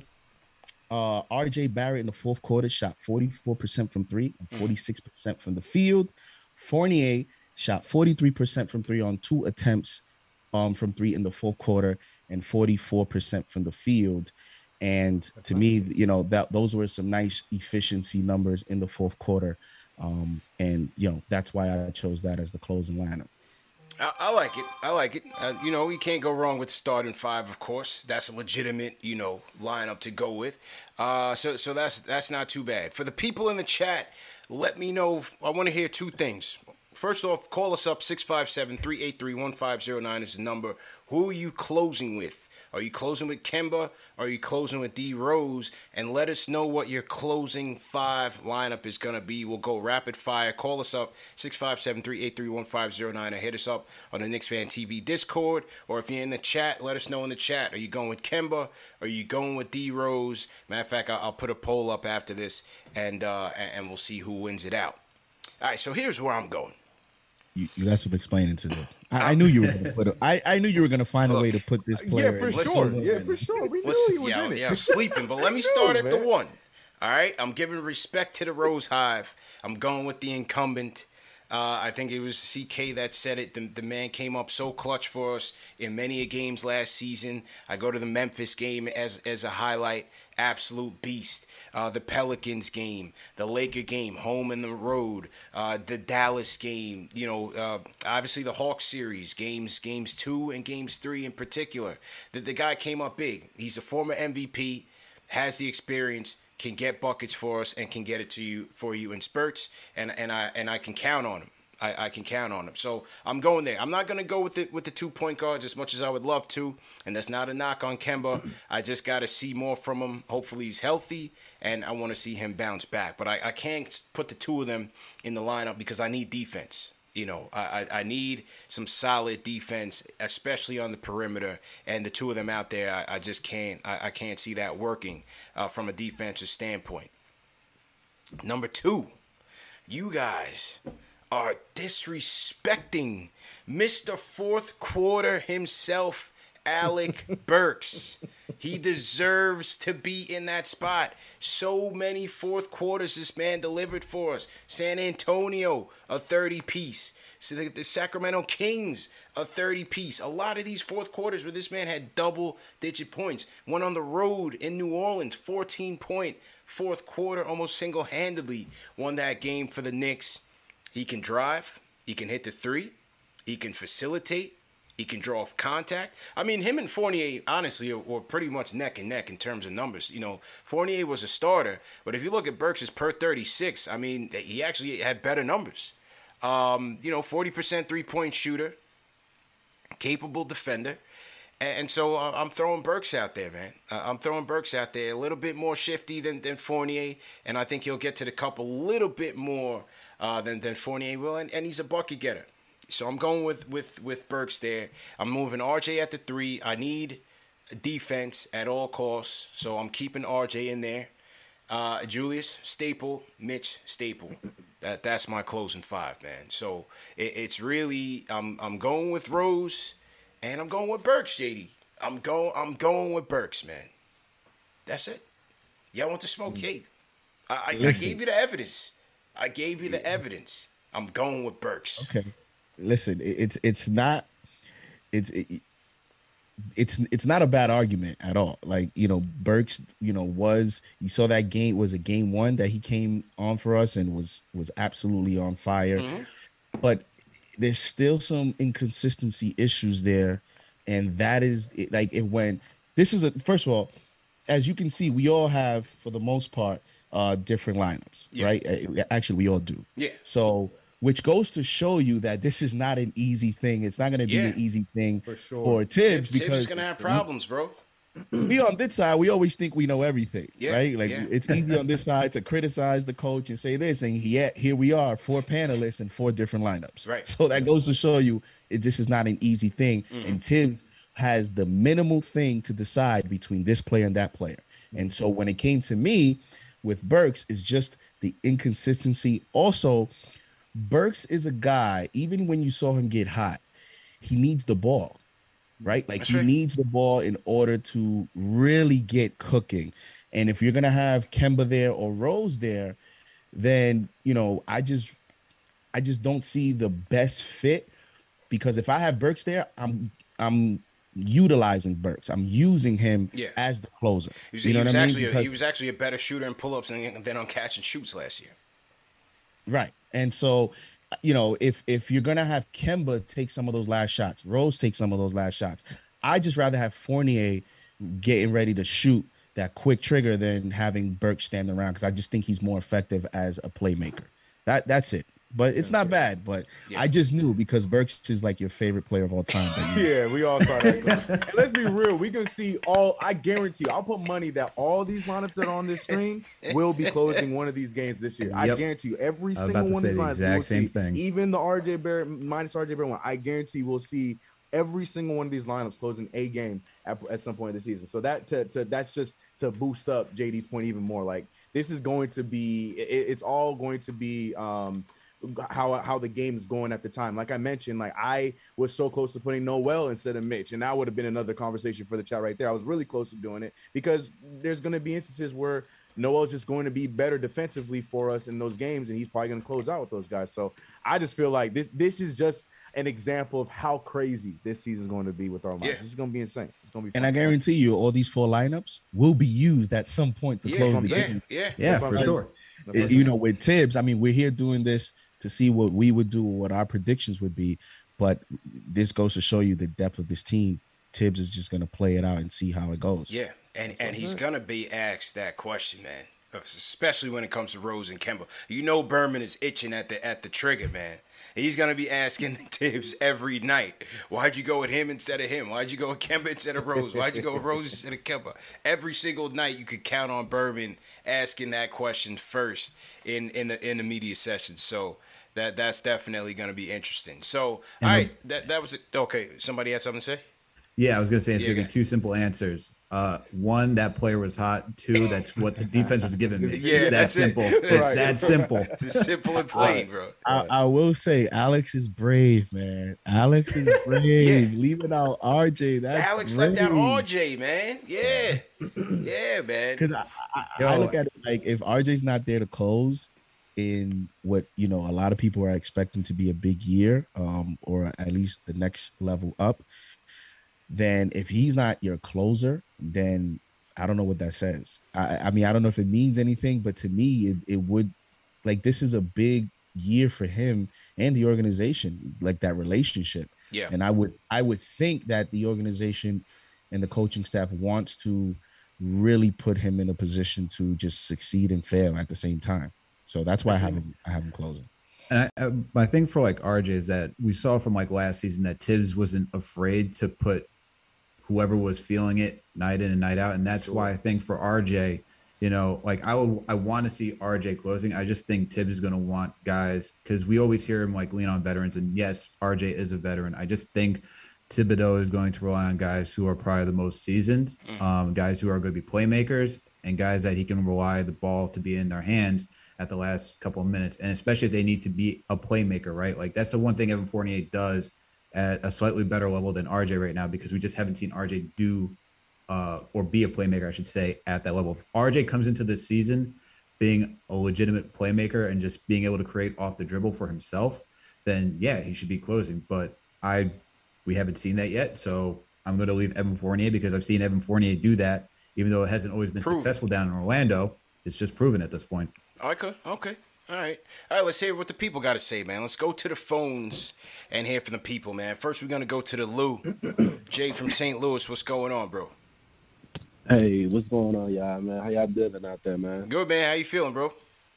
Speaker 10: RJ Barrett in the fourth quarter shot 44% from 3 and 46% from the field. Fournier shot 43% from 3 on 2 attempts from 3 in the fourth quarter and 44% from the field. And to me, that those were some nice efficiency numbers in the fourth quarter. And that's why I chose that as the closing lineup.
Speaker 3: I like it. You can't go wrong with starting 5, of course. That's a legitimate, lineup to go with. So that's not too bad. For the people in the chat, let me know. I want to hear 2 things. First off, call us up, 657-383-1509 is the number. Who are you closing with? Are you closing with Kemba? Are you closing with D-Rose? And let us know what your closing 5 lineup is going to be. We'll go rapid fire. Call us up, 657-383-1509, or hit us up on the Knicks Fan TV Discord. Or if you're in the chat, let us know in the chat. Are you going with Kemba? Are you going with D-Rose? Matter of fact, I'll put a poll up after this, and we'll see who wins it out. All right, so here's where I'm going.
Speaker 10: You got some explaining to do. I knew you were going to put it. I knew you were going to find a way to put this player.
Speaker 9: Yeah, for sure. Yeah, for sure. We knew he was in it.
Speaker 3: Yeah, sleeping. But let me start at the 1. All right, I'm giving respect to the Rose Hive. I'm going with the incumbent. I think it was CK that said it. The man came up so clutch for us in many games last season. I go to the Memphis game as a highlight. Absolute beast. The Pelicans game, the Laker game, home and the road, the Dallas game, obviously the Hawks series, games 2 and games 3 in particular. The guy came up big. He's a former MVP, has the experience, can get buckets for us, and can get it for you in spurts, and I can count on him. I can count on him. So I'm going there. I'm not going to go with the 2 point guards as much as I would love to, and that's not a knock on Kemba. I just got to see more from him. Hopefully he's healthy, and I want to see him bounce back. But I can't put the two of them in the lineup because I need defense. You know, I need some solid defense, especially on the perimeter, and the two of them out there, I just can't. I can't see that working from a defensive standpoint. Number 2, you guys are disrespecting Mr. Fourth Quarter himself, Alec Burks. He deserves to be in that spot. So many fourth quarters this man delivered for us. San Antonio, a 30-piece. So the Sacramento Kings, a 30-piece. A lot of these fourth quarters where this man had double-digit points. Went on the road in New Orleans, 14-point fourth quarter, almost single-handedly won that game for the Knicks. He can drive. He can hit the three. He can facilitate. He can draw off contact. I mean, him and Fournier, honestly, were pretty much neck and neck in terms of numbers. You know, Fournier was a starter, but if you look at Burks' per 36, I mean, he actually had better numbers. 40% three-point shooter, capable defender. And so I'm throwing Burks out there, man. I'm throwing Burks out there a little bit more shifty than Fournier, and I think he'll get to the cup a little bit more than Fournier will, and he's a bucket getter. So I'm going with Burks there. I'm moving RJ at the 3. I need defense at all costs, so I'm keeping RJ in there. Julius, Staple, Mitch, Staple. That's my closing 5, man. So it's really I'm going with Rose. And I'm going with Burks, JD. I'm going with Burks, man. That's it. Y'all want to smoke cake? I gave you the evidence. I'm going with Burks.
Speaker 10: Okay. Listen, it's not a bad argument at all. Like, Burks, you saw that game was a game 1 that he came on for us and was absolutely on fire. Mm-hmm. But there's still some inconsistency issues there, and that is like first of all, as you can see, we all have, for the most part, different lineups, right? Actually, we all do. Yeah. So, which goes to show you that this is not an easy thing. It's not going to be an easy thing for Tibbs, because
Speaker 3: Tibbs is going to have problems, bro.
Speaker 10: We on this side, we always think we know everything, right? Like it's easy on this side to criticize the coach and say this, and here we are, 4 panelists and 4 different lineups. Right. So that goes to show you this is not an easy thing. Mm-hmm. And Tibbs has the minimal thing to decide between this player and that player. And so when it came to me with Burks, it's just the inconsistency. Also, Burks is a guy, even when you saw him get hot, he needs the ball. Right? Like he needs the ball in order to really get cooking. And if you're going to have Kemba there or Rose there, then, I just don't see the best fit, because if I have Burks there, I'm utilizing Burks. I'm using him as the closer.
Speaker 3: He was actually a better shooter in pull-ups than on catch and shoots last year.
Speaker 10: Right. And so, if you're going to have Kemba take some of those last shots, Rose take some of those last shots, I just rather have Fournier getting ready to shoot that quick trigger than having Burks standing around, because I just think he's more effective as a playmaker. That's it. But it's not bad. But I just knew, because Burks is like your favorite player of all time.
Speaker 9: Yeah, we all saw that. Let's be real. We can see I guarantee, I'll put money that all these lineups that are on this screen will be closing one of these games this year. Yep. I guarantee you, every single one of these lineups, we will see. Thing. Even the RJ Barrett minus RJ Barrett one, I guarantee we'll see every single one of these lineups closing a game at some point in the season. So that's just to boost up JD's point even more. Like, this is going to be, it's all going to be how the game is going at the time. Like I mentioned, like I was so close to putting Noel instead of Mitch, and that would have been another conversation for the chat right there. I was really close to doing it, because there's going to be instances where Noel's just going to be better defensively for us in those games, and he's probably going to close out with those guys. So I just feel like this is just an example of how crazy this season is going to be with our lineups. This is going to be insane. It's going to be fun.
Speaker 10: And I guarantee you, all these 4 lineups will be used at some point to close the game.
Speaker 4: Yeah, for sure.
Speaker 10: With Tibbs, I mean, we're here doing this to see what we would do, what our predictions would be. But this goes to show you the depth of this team. Tibbs is just going to play it out and see how it goes.
Speaker 3: Yeah, and he's going to be asked that question, man. especially when it comes to Rose and Kemba. You know Berman is itching at the trigger, man. He's going to be asking Tibbs every night, why'd you go with him instead of him? Why'd you go with Kemba instead of Rose? Why'd you go with Rose instead of Kemba? Every single night you could count on Berman asking that question first in the media session. So that's definitely going to be interesting. So, all right, that was it. Okay, somebody had something to say?
Speaker 4: Yeah, I was going to say it's going to be two simple answers. One, that player was hot. Two, that's what the defense was giving me.
Speaker 3: Yeah,
Speaker 4: that's simple. It's that simple.
Speaker 3: It's simple and plain, bro.
Speaker 10: I will say Alex is brave, man. Alex is brave. Leaving out RJ. That's
Speaker 3: Alex
Speaker 10: brave.
Speaker 3: left out RJ, man. Yeah. Yeah, man.
Speaker 10: Because I look at it like if RJ's not there to close in what, a lot of people are expecting to be a big year, or at least the next level up, then if he's not your closer, then I don't know what that says. I mean, I don't know if it means anything, but to me, it would, like, this is a big year for him and the organization, like that relationship.
Speaker 3: Yeah.
Speaker 10: And I would think that the organization and the coaching staff wants to really put him in a position to just succeed and fail at the same time. So that's why I have him closing.
Speaker 4: And my thing for like RJ is that we saw from like last season that Tibbs wasn't afraid to put whoever was feeling it night in and night out. And that's why I think for RJ, like I want to see RJ closing. I just think Tibbs is going to want guys, because we always hear him like lean on veterans. And yes, RJ is a veteran. I just think Thibodeau is going to rely on guys who are probably the most seasoned, guys who are going to be playmakers, and guys that he can rely the ball to be in their hands at the last couple of minutes. And especially if they need to be a playmaker, right? Like that's the one thing Evan Fournier does at a slightly better level than RJ right now, because we just haven't seen RJ do or be a playmaker, I should say, at that level. If RJ comes into this season being a legitimate playmaker and just being able to create off the dribble for himself, then yeah, he should be closing. But we haven't seen that yet. So I'm going to leave Evan Fournier, because I've seen Evan Fournier do that, even though it hasn't always been successful down in Orlando. It's just proven at this point.
Speaker 3: Okay. All right, let's hear what the people got to say, man. Let's go to the phones and hear from the people, man. First, we're going to go to the Lou. Jay from St. Louis, what's going on, bro?
Speaker 12: Hey, what's going on, y'all, man? How y'all doing out there, man?
Speaker 3: Good, man. How you feeling, bro?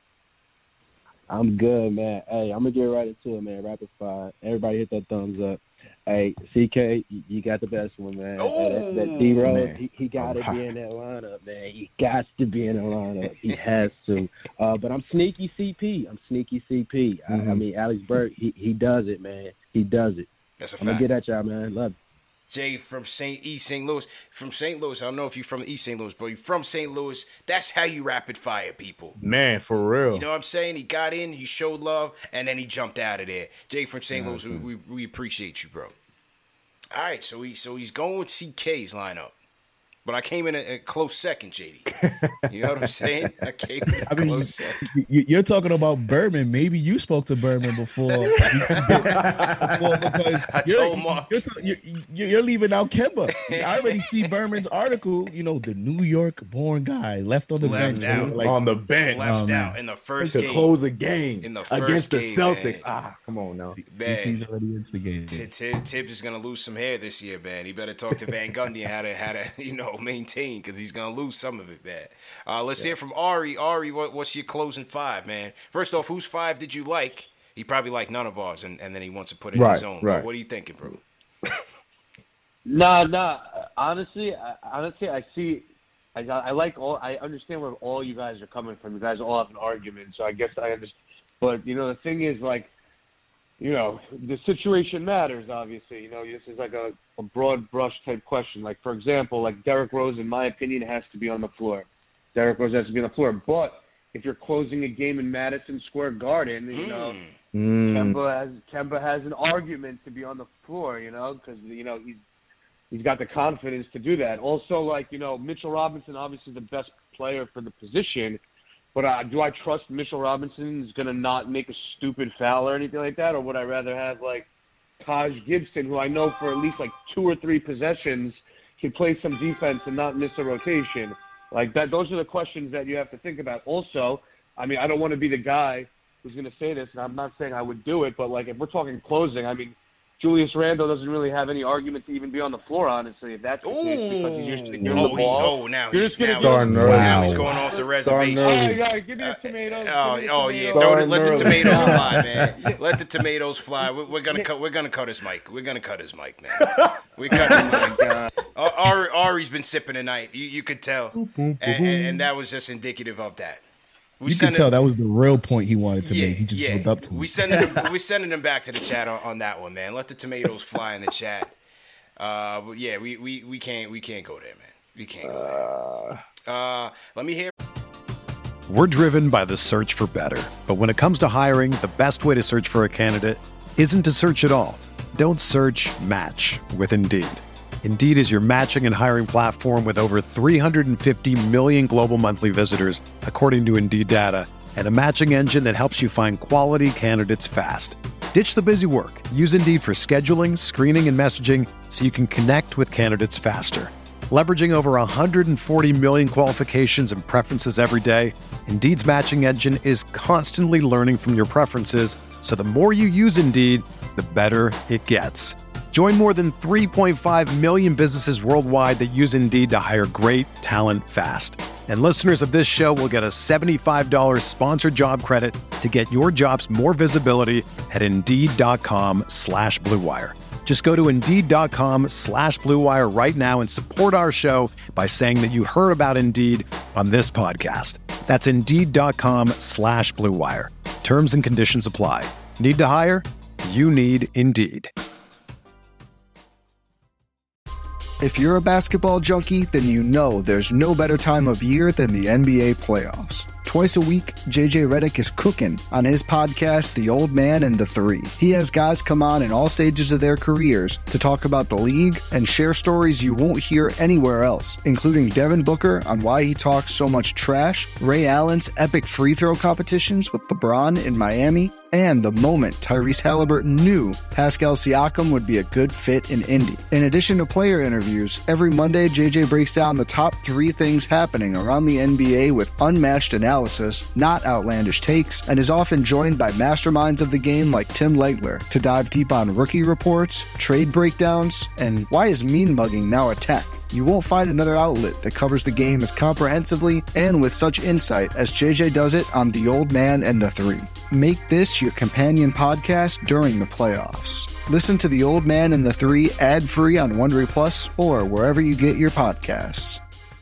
Speaker 12: I'm good, man. Hey, I'm going to get right into it, man. Rapid fire. Everybody hit that thumbs up. Hey, CK, you got the best one, man.
Speaker 3: Oh,
Speaker 12: that D-Rose, he got to be in that lineup, man. He got to be in the lineup. He has to. But I'm sneaky CP. I mean, Alex Burke, he does it, man. He does it.
Speaker 3: That's a fact.
Speaker 12: I'm going to get at y'all, man. Love it.
Speaker 3: Jay from St. Louis. From St. Louis, I don't know if you're from East St. Louis, but you're from St. Louis. That's how you rapid fire people.
Speaker 9: Man, for real.
Speaker 3: You know what I'm saying? He got in, he showed love, and then he jumped out of there. Jay from St. Louis, we appreciate you, bro. All right, so he's going with CK's lineup. But I came in a close second, JD. You know what I'm saying? I came in a close second.
Speaker 10: You're talking about Berman. Maybe you spoke to Berman before.
Speaker 3: I told Mark.
Speaker 10: You're leaving out Kemba. I already see Berman's article. The New York-born guy left on the bench.
Speaker 9: On the bench.
Speaker 3: Left out in the first game.
Speaker 9: To close a game against the
Speaker 3: game,
Speaker 9: Celtics.
Speaker 3: Man.
Speaker 9: Come on now.
Speaker 3: Man.
Speaker 10: He's already against the game.
Speaker 3: Tibbs is going to lose some hair this year, man. He better talk to Van Gundy how to maintain, because he's gonna lose some of it, man. Let's hear from Ari. Ari, what's your closing five, man? First off, whose five did you like? He probably liked none of ours, and then he wants to put in his own. Right. What are you thinking, bro?
Speaker 12: Nah. Honestly, I see. I like all. I understand where all you guys are coming from. You guys all have an argument, so I guess I understand. But the thing is, like, the situation matters, obviously. This is like a broad brush type question. Like, for example, like Derrick Rose, in my opinion, has to be on the floor. Derrick Rose has to be on the floor. But if you're closing a game in Madison Square Garden, Kemba has an argument to be on the floor, because, he's got the confidence to do that. Also, like, Mitchell Robinson, obviously the best player for the position. But do I trust Mitchell Robinson is going to not make a stupid foul or anything like that? Or would I rather have, like, Taj Gibson, who I know for at least, like, 2 or 3 possessions can play some defense and not miss a rotation? Like, that. Those are the questions that you have to think about. Also, I mean, I don't want to be the guy who's going to say this, and I'm not saying I would do it, but, like, if we're talking closing, I mean, Julius Randle doesn't really have any argument to even be on the floor, honestly, if that's the case, because he's used to giving the ball.
Speaker 3: Now
Speaker 12: You're
Speaker 3: he's
Speaker 12: just
Speaker 3: going
Speaker 12: gonna
Speaker 3: off the reservation.
Speaker 12: Give me the tomatoes.
Speaker 3: Let the tomatoes fly, man. Let the tomatoes fly. We're gonna cut his mic. We're gonna cut his mic, man. We cut his mic. Ari's been sipping tonight. You could tell, and that was just indicative of that.
Speaker 10: You could tell that was the real point he wanted to make. He just built up to it.
Speaker 3: We sending him back to the chat on that one, man. Let the tomatoes fly in the chat. But yeah, we can't go there, man. We can't go there. Let me hear.
Speaker 1: We're driven by the search for better, but when it comes to hiring, the best way to search for a candidate isn't to search at all. Don't search. Match with Indeed. Indeed is your matching and hiring platform with over 350 million global monthly visitors, according to Indeed data, and a matching engine that helps you find quality candidates fast. Ditch the busy work. Use Indeed for scheduling, screening, and messaging so you can connect with candidates faster. Leveraging over 140 million qualifications and preferences every day, Indeed's matching engine is constantly learning from your preferences, so the more you use Indeed, the better it gets. Join more than 3.5 million businesses worldwide that use Indeed to hire great talent fast. And listeners of this show will get a $75 sponsored job credit to get your jobs more visibility at Indeed.com/Blue Wire. Just go to Indeed.com/Blue Wire right now and support our show by saying that you heard about Indeed on this podcast. That's Indeed.com/Blue Wire. Terms and conditions apply. Need to hire? You need Indeed.
Speaker 13: If you're a basketball junkie, then you know there's no better time of year than the NBA playoffs. Twice a week, JJ Redick is cooking on his podcast, The Old Man and the Three. He has guys come on in all stages of their careers to talk about the league and share stories you won't hear anywhere else, including Devin Booker on why he talks so much trash, Ray Allen's epic free throw competitions with LeBron in Miami, and the moment Tyrese Halliburton knew Pascal Siakam would be a good fit in Indy. In addition to player interviews, every Monday JJ breaks down the top 3 things happening around the NBA with unmatched analysis, not outlandish takes, and is often joined by masterminds of the game like Tim Legler to dive deep on rookie reports, trade breakdowns, and why is mean mugging now a tech. You won't find another outlet that covers the game as comprehensively and with such insight as JJ does it on The Old Man and the Three. Make this your companion podcast during the playoffs. Listen to The Old Man and the Three ad-free on Wondery Plus or wherever you get your podcasts.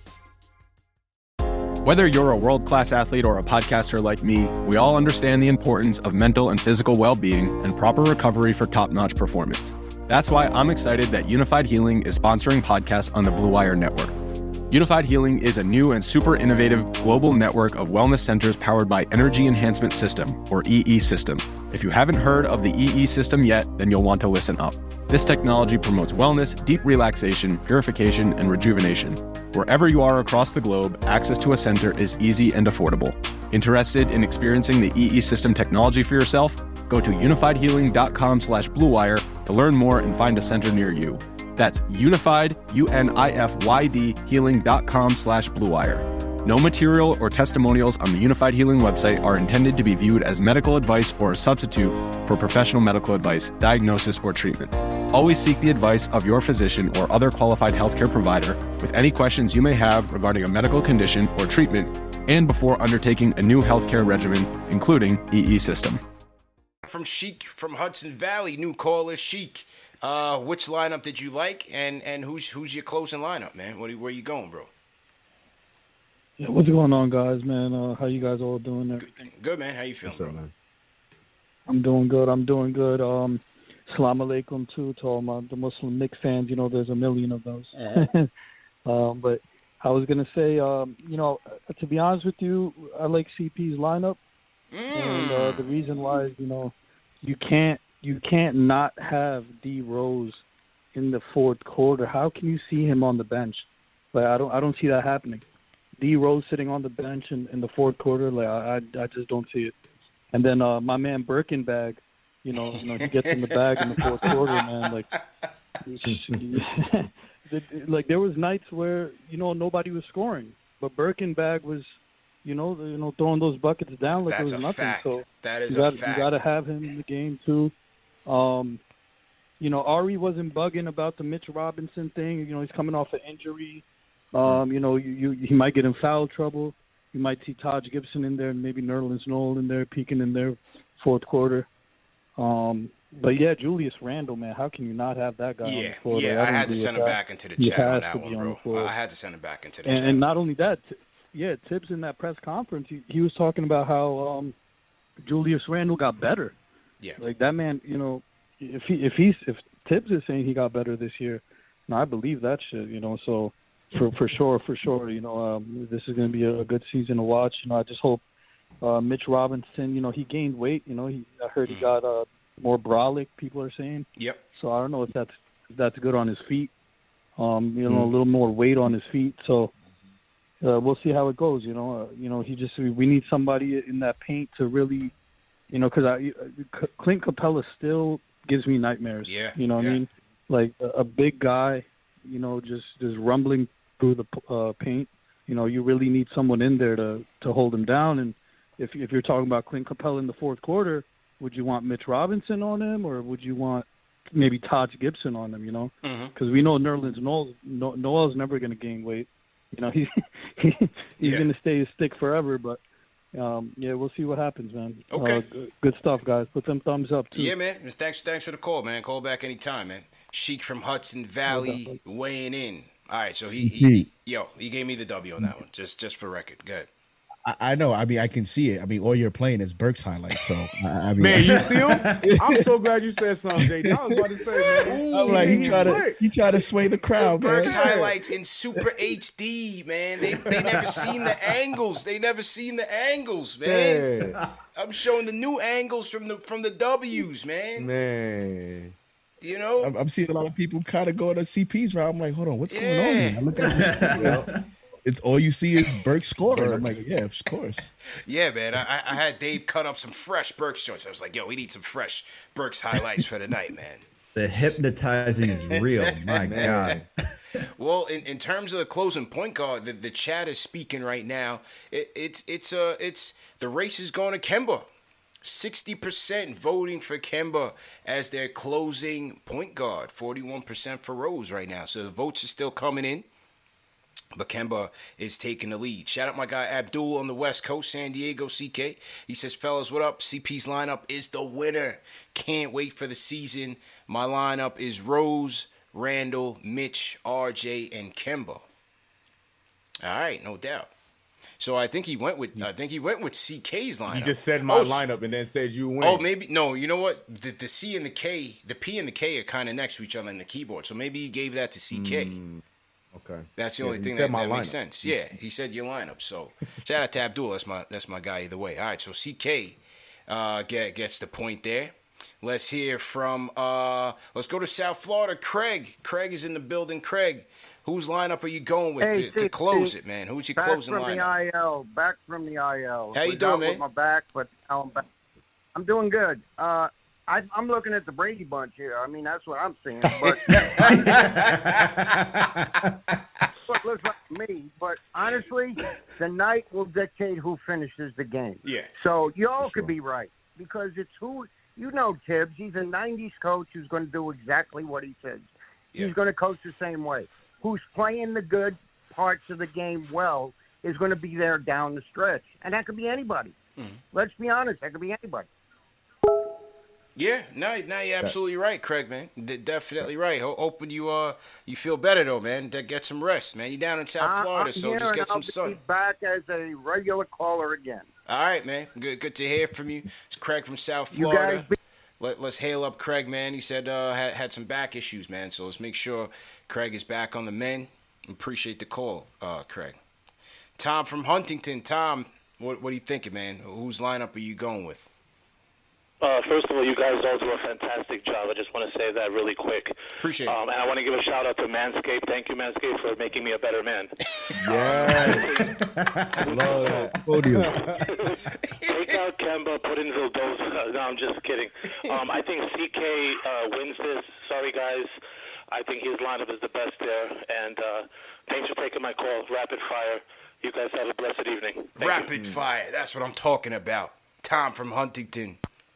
Speaker 14: Whether you're a world-class athlete or a podcaster like me, we all understand the importance of mental and physical well-being and proper recovery for top-notch performance. That's why I'm excited that Unified Healing is sponsoring podcasts on the Blue Wire Network. Unified Healing is a new and super innovative global network of wellness centers powered by Energy Enhancement System, or EE System. If you haven't heard of the EE System yet, then you'll want to listen up. This technology promotes wellness, deep relaxation, purification, and rejuvenation. Wherever you are across the globe, access to a center is easy and affordable. Interested in experiencing the EE System technology for yourself? Go to unifiedhealing.com/Blue Wire to learn more and find a center near you. That's unified, UNIFYD, healing.com/Blue Wire. No material or testimonials on the Unified Healing website are intended to be viewed as medical advice or a substitute for professional medical advice, diagnosis, or treatment. Always seek the advice of your physician or other qualified healthcare provider with any questions you may have regarding a medical condition or treatment and before undertaking a new healthcare regimen, including EE System.
Speaker 3: From Sheik from Hudson Valley, new caller Sheik. Which lineup did you like, and who's your closing lineup, man? Where you going, bro?
Speaker 15: Yeah, what's going on, guys, man? How you guys all doing? Everything
Speaker 3: good, man. How you feeling, bro?
Speaker 9: Man?
Speaker 15: I'm doing good. Salam alaikum to all the Muslim Knicks fans. You know, there's a million of those. But I was gonna say, to be honest with you, I like CP's lineup, and the reason why is, you can't not have D Rose in the fourth quarter. How can you see him on the bench? Like I don't see that happening. D Rose sitting on the bench in the fourth quarter, like I just don't see it. And then my man Birkenbag, he gets in the bag in the fourth quarter, man. Like there was nights where nobody was scoring, but Birkenbag was, throwing those buckets down like
Speaker 3: That's
Speaker 15: it was nothing.
Speaker 3: Fact.
Speaker 15: So
Speaker 3: that is
Speaker 15: you
Speaker 3: a fact.
Speaker 15: You got to have him in the game too. Ari wasn't bugging about the Mitch Robinson thing. He's coming off an injury. He might get in foul trouble. You might see Taj Gibson in there and maybe Nerlens Noel in there peeking in their fourth quarter. But yeah, Julius Randle, man, how can you not have that guy on the floor?
Speaker 3: Yeah, I had to send him back into the chat on that one, bro. I had to send him back into the chat.
Speaker 15: And not only that, Tibbs in that press conference, he was talking about how Julius Randle got better.
Speaker 3: Yeah,
Speaker 15: like that man, if Tibbs is saying he got better this year, I believe that shit. So for sure, this is going to be a good season to watch. I just hope Mitch Robinson, he gained weight. I heard he got more brolic, people are saying.
Speaker 3: Yep.
Speaker 15: So I don't know if that's good on his feet. A little more weight on his feet. So we'll see how it goes. We need somebody in that paint to really, because Clint Capella still gives me nightmares.
Speaker 3: Yeah.
Speaker 15: What I mean? Like a big guy, just rumbling through the paint. You really need someone in there to hold him down. And if you're talking about Clint Capella in the fourth quarter, would you want Mitch Robinson on him, or would you want maybe Taj Gibson on him? Because we know Nerlens Noel's never going to gain weight. He's going to stay his stick forever. But we'll see what happens, man.
Speaker 3: Okay,
Speaker 15: good stuff, guys. Put them thumbs up too.
Speaker 3: Yeah, man. Thanks for the call, man. Call back anytime, man. Sheik from Hudson Valley weighing in. All right, so he gave me the W on that one, just for record. Good.
Speaker 10: I know. I mean, I can see it. I mean, all you're playing is Burks highlights. So,
Speaker 9: man, you see him? I'm so glad you said something, JD. I was about to say, man.
Speaker 10: I'm like, he tried to sway the crowd, man.
Speaker 3: Burks highlights in Super HD, man. They never seen the angles. Man. Yeah. I'm showing the new angles from the W's, man.
Speaker 9: Man.
Speaker 10: I'm seeing a lot of people kind of go to CP's route. I'm like, hold on, what's going on here? I look at this, it's all you see is Burks scoring. I'm like, yeah, of course.
Speaker 3: Yeah, man. I had Dave cut up some fresh Burks joints. I was like, yo, we need some fresh Burks highlights for the night, man.
Speaker 4: The hypnotizing is real. My God.
Speaker 3: Well, in terms of the closing point guard, the chat is speaking right now. It's the race is going to Kemba. 60% voting for Kemba as their closing point guard. 41% for Rose right now. So the votes are still coming in. But Kemba is taking the lead. Shout out my guy Abdul on the West Coast, San Diego, CK. He says, fellas, what up? CP's lineup is the winner. Can't wait for the season. My lineup is Rose, Randall, Mitch, RJ, and Kemba. All right, no doubt. So I think he went with CK's lineup.
Speaker 9: You just said my lineup and then said you win.
Speaker 3: Oh, maybe no. You know what? The C and the K, the P and the K are kind of next to each other in the keyboard. So maybe he gave that to CK.
Speaker 9: Okay.
Speaker 3: That's the only thing that makes sense. Yeah, he said your lineup. So shout out to Abdul. That's my guy either way. All right, so CK gets the point there. Let's hear from let's go to South Florida. Craig. Craig is in the building. Craig, whose lineup are you going with to close it, man? Who's your closing lineup?
Speaker 16: Back from the IL.
Speaker 3: How you doing, man?
Speaker 16: With my back, but now I'm back. I'm doing good. I'm looking at the Brady Bunch here. I mean, that's what I'm seeing. But it looks like me. But honestly, the night will dictate who finishes the game.
Speaker 3: Yeah.
Speaker 16: So y'all could be right because it's who Tibbs. He's a '90s coach who's going to do exactly what he says. Yeah. He's going to coach the same way. Who's playing the good parts of the game well is going to be there down the stretch, and that could be anybody. Mm-hmm. Let's be honest, that could be anybody.
Speaker 3: Yeah, now you're absolutely right, Craig, man. Definitely right. Hoping you feel better though, man. Get some rest, man. You're down in South Florida, so just get some sun.
Speaker 16: I'll be back as a regular caller again.
Speaker 3: All right, man. Good to hear from you. It's Craig from South Florida. Let's hail up Craig, man. He said had some back issues, man. So let's make sure Craig is back on the mend. Appreciate the call, Craig. Tom from Huntington. Tom, what are you thinking, man? Whose lineup are you going with?
Speaker 17: First of all, you guys all do a fantastic job. I just want to say that really quick.
Speaker 3: Appreciate it.
Speaker 17: And I want to give a shout out to Manscaped. Thank you, Manscaped, for making me a better man.
Speaker 9: Yes. Love that.
Speaker 17: Take out Kemba, put in Vildoza. No, I'm just kidding. I think CK wins this. Sorry, guys. I think his lineup is the best there. And thanks for taking my call. Rapid fire. You guys have a blessed evening.
Speaker 3: Rapid fire. That's what I'm talking about. Tom from Huntington.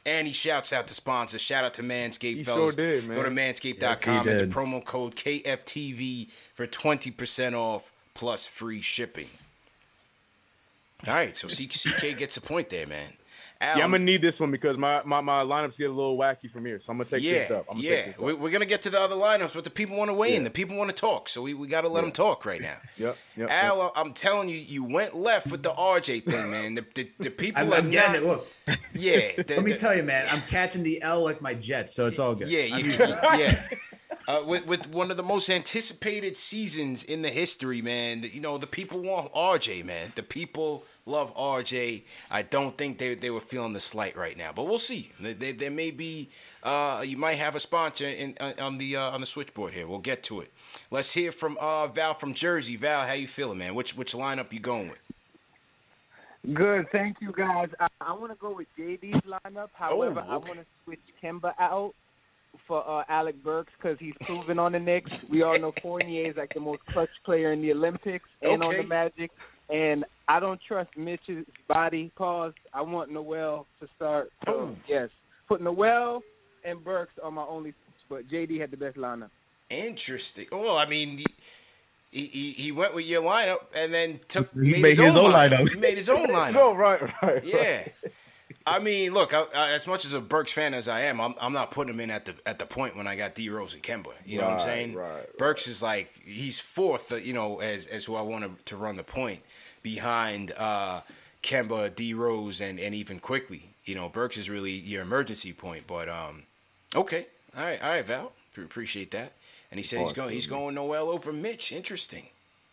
Speaker 3: And he shouts out to sponsors. Shout out to Manscaped,
Speaker 9: He
Speaker 3: fellas.
Speaker 9: sure did, man.
Speaker 3: Go to manscaped.com
Speaker 4: Yes,
Speaker 3: and
Speaker 4: he
Speaker 3: the
Speaker 4: did.
Speaker 3: promo code KFTV for 20% off plus free shipping. All right, so CK gets a point there, man. Al,
Speaker 9: Yeah, I'm gonna need this one because my lineups get a little wacky from here, so I'm gonna take this up.
Speaker 3: Take this up. We're gonna get to the other lineups, but the people want to weigh in. The people want to talk, so we got to let them talk right now.
Speaker 9: Yep.
Speaker 3: Al, I'm telling you, you went left with the RJ thing, man. The people
Speaker 4: I'm getting it. Look.
Speaker 3: Yeah.
Speaker 4: Let me tell you, man. I'm catching the L like my Jets, so it's all good.
Speaker 3: Yeah,
Speaker 4: I'm used to that.
Speaker 3: yeah. With one of the most anticipated seasons in the history, man. You know, the people want RJ, man. The people love RJ. I don't think they were feeling the slight right now, but we'll see. There may be you might have a sponsor on the switchboard here. We'll get to it. Let's hear from Val from Jersey. Val, how you feeling, man? Which lineup you going with?
Speaker 18: Good, thank you guys. I want to go with JD's lineup. However, I want to switch Kemba out for Alec Burks because he's proven on the Knicks. We all know Fournier is like the most clutch player in the Olympics and on the Magic. And I don't trust Mitch's body. Pause. I want Noel to start. So, yes, put Noel and Burks on my only, but JD had the best lineup.
Speaker 3: Interesting. Well, I mean, he went with your lineup and then
Speaker 10: made his own lineup.
Speaker 3: He made his own lineup.
Speaker 9: Oh, right.
Speaker 3: Yeah. I mean, look, as much as a Burks fan as I am, I'm not putting him in at the point when I got D Rose and Kemba. You know what I'm saying?
Speaker 9: Right.
Speaker 3: Burks is like he's fourth, as who I want to run the point behind Kemba, D Rose, and even Quickly. You know, Burks is really your emergency point. But okay, all right, Val, appreciate that. And he said he's going Noel over Mitch. Interesting,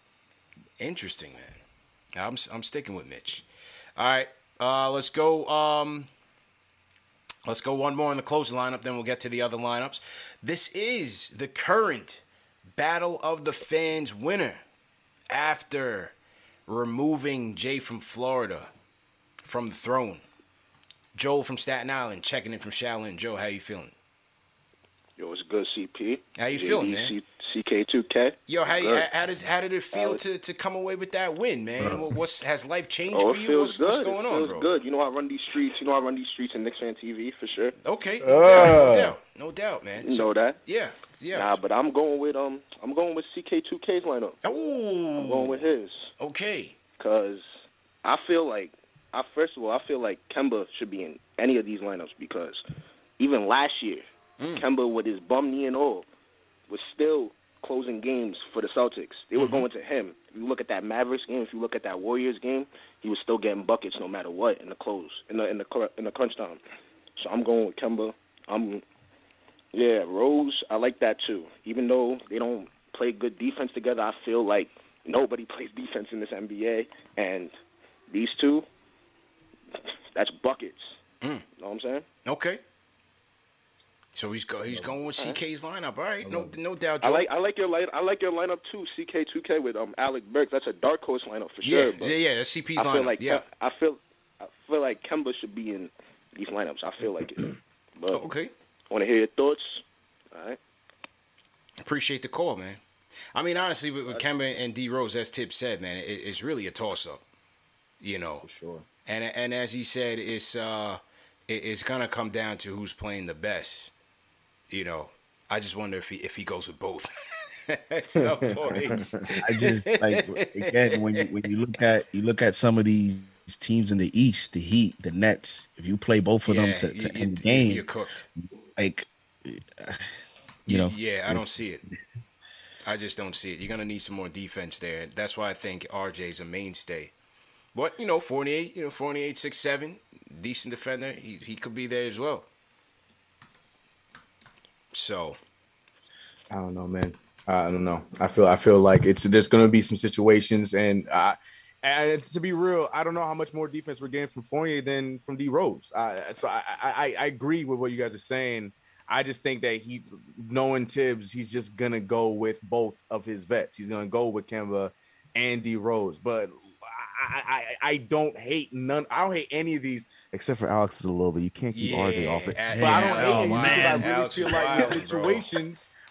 Speaker 3: man. I'm sticking with Mitch. All right. Let's go. Let's go one more in the closing lineup, then we'll get to the other lineups. This is the current Battle of the Fans winner after removing Jay from Florida from the throne. Joel from Staten Island checking in from Shaolin. Joe, how you feeling?
Speaker 19: Yo, it's good, CP.
Speaker 3: How you feeling, man?
Speaker 19: CK2K.
Speaker 3: Yo, how did it feel to come away with that win, man? Has life changed for
Speaker 19: it
Speaker 3: you?
Speaker 19: Feels
Speaker 3: What's
Speaker 19: good.
Speaker 3: going on,
Speaker 19: it feels
Speaker 3: bro?
Speaker 19: good. You know I run these streets. You know I run these streets in Knicks Fan TV for sure.
Speaker 3: Okay, no doubt, man.
Speaker 19: You know that?
Speaker 3: Yeah.
Speaker 19: Nah, but I'm going with CK2K's lineup.
Speaker 3: Ooh.
Speaker 19: I'm going with his.
Speaker 3: Okay.
Speaker 19: Cause I feel like Kemba should be in any of these lineups because even last year, Kemba with his bum knee and all was still closing games for the Celtics. They were going to him. If you look at that Mavericks game, if you look at that Warriors game, he was still getting buckets no matter what in the close, in the crunch time. So I'm going with Kemba. Rose, I like that too. Even though they don't play good defense together, I feel like nobody plays defense in this NBA, and these two, that's buckets. You know what I'm saying?
Speaker 3: Okay. So he's going with CK's lineup. All right, no doubt. Joe.
Speaker 19: I like your lineup too. CK2K with Alec Burks. That's a dark horse lineup for sure.
Speaker 3: Yeah. That's CP's lineup.
Speaker 19: I feel like Kemba should be in these lineups. I feel like it. But
Speaker 3: okay.
Speaker 19: Want to hear your thoughts? All right.
Speaker 3: Appreciate the call, man. I mean, honestly, with Kemba and D Rose, as Tip said, man, it's really a toss up. You know,
Speaker 9: for sure.
Speaker 3: And as he said, it's gonna come down to who's playing the best. You know, I just wonder if he goes with both. At some points.
Speaker 10: I just like again when you look at some of these teams in the East, the Heat, the Nets. If you play both of them to end the game,
Speaker 3: you're cooked.
Speaker 10: Like, you know.
Speaker 3: Yeah, I don't see it. I just don't see it. You're gonna need some more defense there. That's why I think RJ's a mainstay. But Fournier, 6'7", decent defender. He could be there as well. So,
Speaker 9: I don't know, man. I don't know. I feel like there's going to be some situations, and to be real, I don't know how much more defense we're getting from Fournier than from D Rose. So I agree with what you guys are saying. I just think that knowing Tibbs, he's just gonna go with both of his vets. He's gonna go with Kemba and D Rose, but I don't hate none. I don't hate any of these except for Alex's a little bit. You can't keep RJ off it. But I don't hate him because I really feel like in situations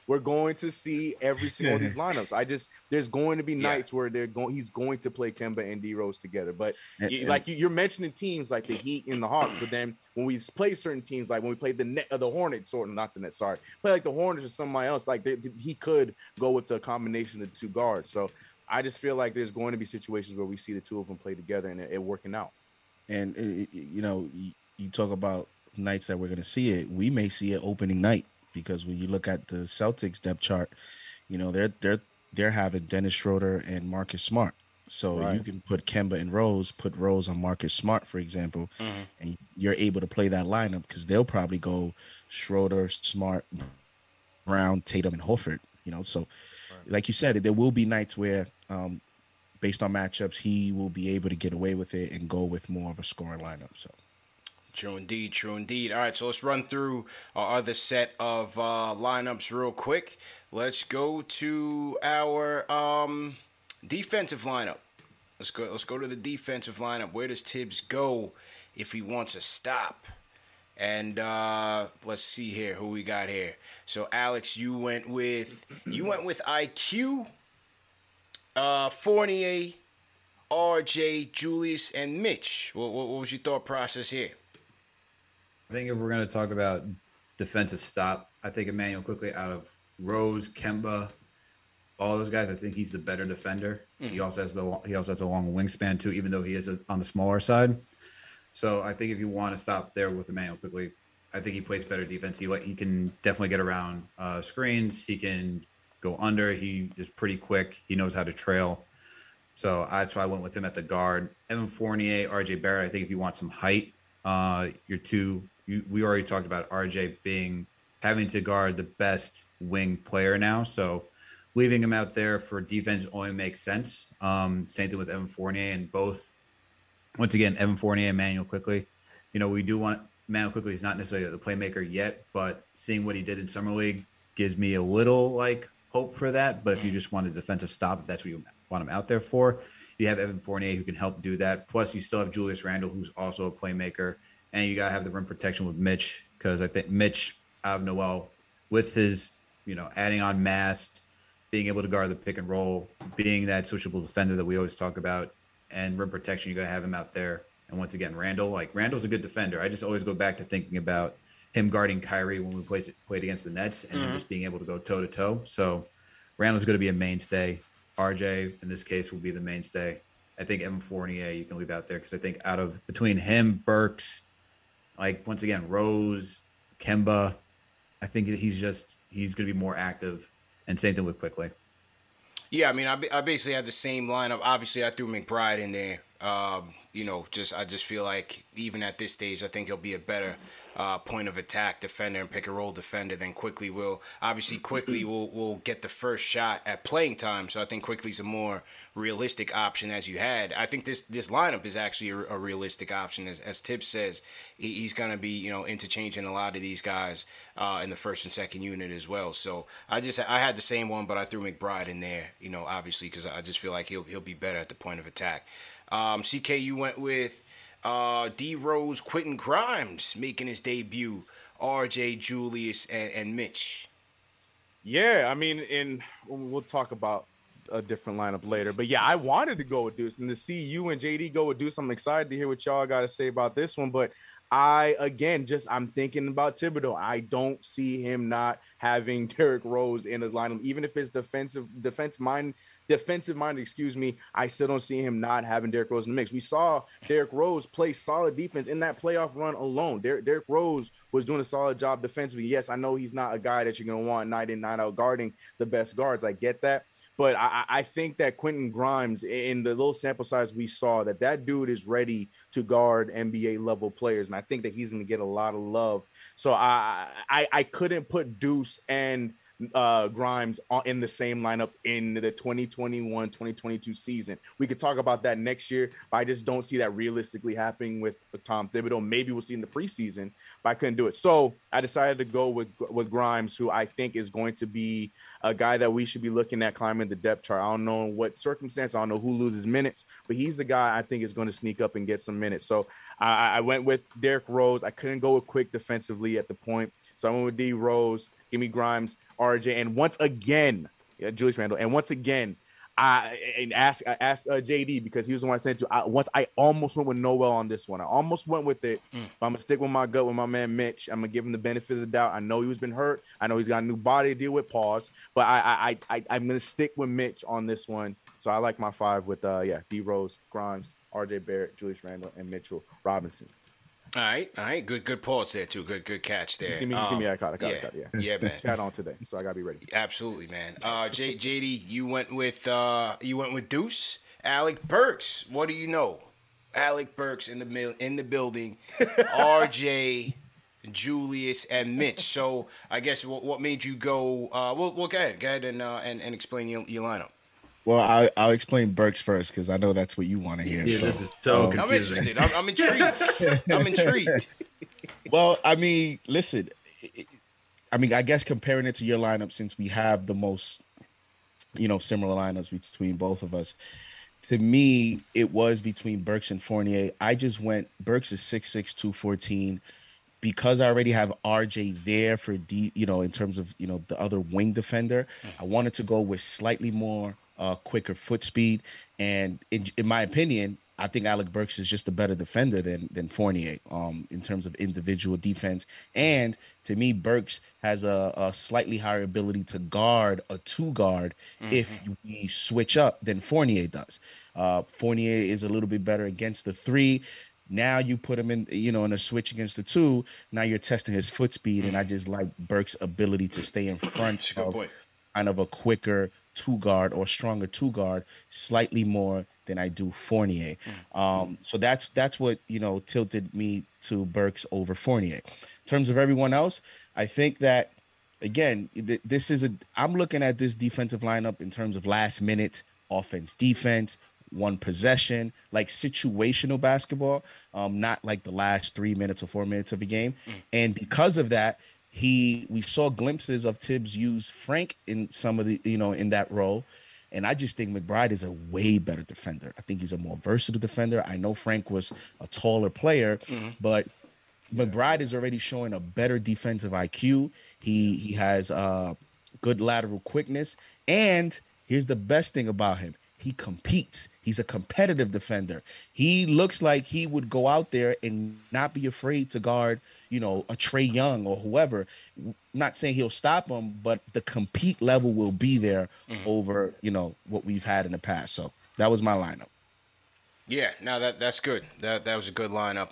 Speaker 9: we're going to see every single one of these lineups. There's going to be nights where he's going to play Kemba and D Rose together. But you're mentioning teams like the Heat and the Hawks, but then when we play certain teams, like when we played the Hornets, play like the Hornets or somebody else, like he could go with the combination of the two guards. So I just feel like there's going to be situations where we see the two of them play together and it working out.
Speaker 10: And you talk about nights that we're going to see it. We may see it opening night, because when you look at the Celtics depth chart, they're having Dennis Schroeder and Marcus Smart. So you can put Kemba and Rose, put Rose on Marcus Smart, for example, and you're able to play that lineup, because they'll probably go Schroeder, Smart, Brown, Tatum, and Horford. So like you said, there will be nights where, based on matchups, he will be able to get away with it and go with more of a scoring lineup. So.
Speaker 3: True indeed. All right, so let's run through our other set of lineups real quick. Let's go to our defensive lineup. Let's go to the defensive lineup. Where does Tibbs go if he wants a stop? And let's see here who we got here. So Alex, you went with IQ, Fournier, RJ, Julius, and Mitch. What was your thought process here?
Speaker 4: I think if we're going to talk about defensive stop, I think Immanuel Quickley out of Rose, Kemba, all those guys, I think he's the better defender. He also has a long wingspan too, even though he is on the smaller side. So I think if you want to stop there with Immanuel Quickley, I think he plays better defense. He can definitely get around screens. He can go under. He is pretty quick. He knows how to trail. So that's why I went with him at the guard. Evan Fournier, RJ Barrett. I think if you want some height, we already talked about RJ having to guard the best wing player now. So leaving him out there for defense only makes sense. Same thing with Evan Fournier, and both, once again, Evan Fournier and Immanuel Quickley. We do want Immanuel Quickley is not necessarily the playmaker yet, but seeing what he did in Summer League gives me a little hope for that. But if you just want a defensive stop, if that's what you want him out there for, you have Evan Fournier who can help do that. Plus, you still have Julius Randle, who's also a playmaker. And you got to have the rim protection with Mitch, because I think Mitch out of Noel, with his, adding on mass, being able to guard the pick and roll, being that switchable defender that we always talk about, and rim protection, you got to have him out there. And once again, Randle's a good defender. I just always go back to thinking about him guarding Kyrie when we played against the Nets, and just being able to go toe to toe. So Randle's going to be a mainstay. RJ in this case will be the mainstay. I think Evan Fournier you can leave out there, because I think between him, Burks, once again, Rose, Kemba, I think that he's going to be more active, and same thing with Quickley.
Speaker 3: Yeah, I mean, I basically had the same lineup. Obviously, I threw McBride in there. I just feel like even at this stage, I think he'll be a better point of attack defender and pick and roll defender than Quickley will. Obviously, Quickley will get the first shot at playing time, so I think Quickley's a more realistic option as you had. I think this lineup is actually a realistic option. As Tibbs says, he's going to be interchanging a lot of these guys in the first and second unit as well. So I had the same one, but I threw McBride in there, obviously, because I just feel like he'll be better at the point of attack. CK, you went with D Rose, Quentin Grimes making his debut, RJ, Julius, and Mitch.
Speaker 9: Yeah, I mean, we'll talk about a different lineup later. But yeah, I wanted to go with Deuce, and to see you and JD go with Deuce, I'm excited to hear what y'all got to say about this one. But I'm thinking about Thibodeau. I don't see him not having Derrick Rose in his lineup, even if it's defensive minded, I still don't see him not having Derrick Rose in the mix. We saw Derrick Rose play solid defense in that playoff run alone. Derrick Rose was doing a solid job defensively. Yes, I know he's not a guy that you're going to want night in, night out guarding the best guards. I get that. But I think that Quentin Grimes, in the little sample size we saw, that dude is ready to guard NBA level players. And I think that he's going to get a lot of love. So I couldn't put Deuce and Grimes in the same lineup in the 2021-2022 season. We could talk about that next year, but I just don't see that realistically happening with Tom Thibodeau. Maybe we'll see in the preseason, but I couldn't do it. So I decided to go with Grimes, who I think is going to be a guy that we should be looking at climbing the depth chart. I don't know in what circumstance, I don't know who loses minutes, but he's the guy I think is going to sneak up and get some minutes. So I went with Derrick Rose. I couldn't go with Quick defensively at the point, so I went with D Rose. Give me Grimes, RJ, and once again, Julius Randle, and once again. I asked JD because he was the one I sent to. I almost went with Noel on this one. I almost went with it. But I'm gonna stick with my gut with my man Mitch. I'm gonna give him the benefit of the doubt. I know he's been hurt. I know he's got a new body to deal with. Pause. But I'm gonna stick with Mitch on this one. So I like my 5 with D Rose, Grimes, RJ Barrett, Julius Randle, and Mitchell Robinson.
Speaker 3: All right. Good pause there too. Good catch there.
Speaker 9: You see me? I caught it.
Speaker 3: Yeah, man.
Speaker 9: Chat on today, so I gotta be ready.
Speaker 3: Absolutely, man. JD, you went with Deuce, Alec Burks. What do you know? Alec Burks in the building. RJ, Julius, and Mitch. So I guess what made you go? Well, go ahead and explain your lineup.
Speaker 10: Well, I'll explain Burks first because I know that's what you want to hear.
Speaker 4: Yeah, this is so confusing.
Speaker 3: I'm interested. I'm intrigued. I'm intrigued.
Speaker 10: Well, I mean, listen. I guess comparing it to your lineup, since we have the most, similar lineups between both of us. To me, it was between Burks and Fournier. I just went Burks is 6'6", 214. Because I already have RJ there for in terms of the other wing defender. I wanted to go with slightly more quicker foot speed, and in my opinion, I think Alec Burks is just a better defender than Fournier in terms of individual defense. And to me, Burks has a slightly higher ability to guard a 2-guard if you switch up than Fournier does. Fournier is a little bit better against the 3. Now you put him in, in a switch against the 2. Now you're testing his foot speed, and I just like Burks' ability to stay in front of kind of a quicker 2-guard or stronger 2-guard, slightly more than I do Fournier. So that's what tilted me to Burks over Fournier. In terms of everyone else, I think that again, I'm looking at this defensive lineup in terms of last minute offense, defense. One possession, like situational basketball, not like the last 3 minutes or 4 minutes of a game. And because of that, we saw glimpses of Tibbs use Frank in some of the, in that role. And I just think McBride is a way better defender. I think he's a more versatile defender. I know Frank was a taller player, but McBride is already showing a better defensive IQ. He has good lateral quickness. And here's the best thing about him. He competes. He's a competitive defender. He looks like he would go out there and not be afraid to guard, a Trae Young or whoever. I'm not saying he'll stop him, but the compete level will be there over, what we've had in the past. So that was my lineup.
Speaker 3: Yeah, no, that's good. That was a good lineup.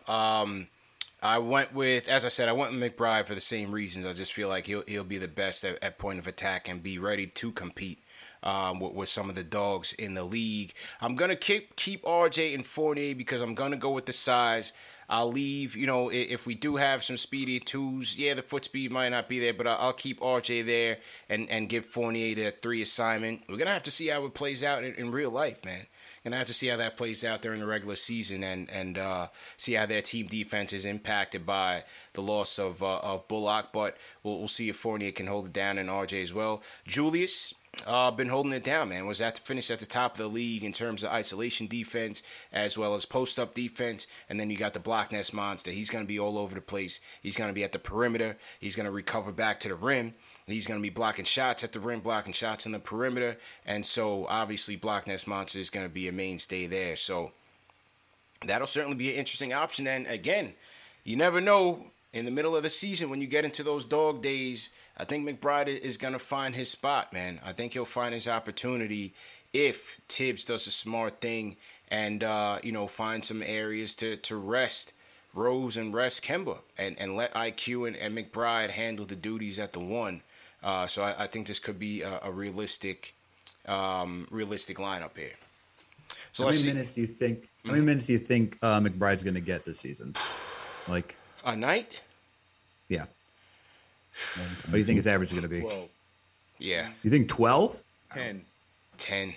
Speaker 3: I went with McBride for the same reasons. I just feel like he'll be the best at point of attack and be ready to compete. With some of the dogs in the league. I'm going to keep RJ and Fournier because I'm going to go with the size. I'll leave, if we do have some speedy 2s, the foot speed might not be there, but I'll keep RJ there and give Fournier the 3 assignment. We're going to have to see how it plays out in real life, man. Going to have to see how that plays out during the regular season and see how their team defense is impacted by the loss of Bullock, but we'll see if Fournier can hold it down and RJ as well. Julius, been holding it down, man. Was at finished at the top of the league in terms of isolation defense as well as post-up defense. And then you got the block nest monster. He's going to be all over the place. He's going to be at the perimeter. He's going to recover back to the rim. He's going to be blocking shots at the rim, blocking shots in the perimeter. And so, obviously, block nest monster is going to be a mainstay there. So, that'll certainly be an interesting option. And, again, you never know in the middle of the season when you get into those dog days. I think McBride is going to find his spot, man. I think he'll find his opportunity if Tibbs does a smart thing and, find some areas to rest Rose and rest Kemba and let IQ and McBride handle the duties at the 1. So I think this could be a realistic lineup here. So
Speaker 4: how many minutes do you think McBride's going to get this season? Like
Speaker 3: a night?
Speaker 4: Yeah. What do you think his average is going to be?
Speaker 9: 12.
Speaker 3: Yeah.
Speaker 4: You think 12?
Speaker 9: 10.
Speaker 3: 10.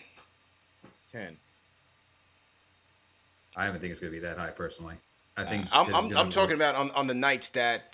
Speaker 4: I don't think it's going to be that high personally. I think
Speaker 3: I'm talking about on the nights that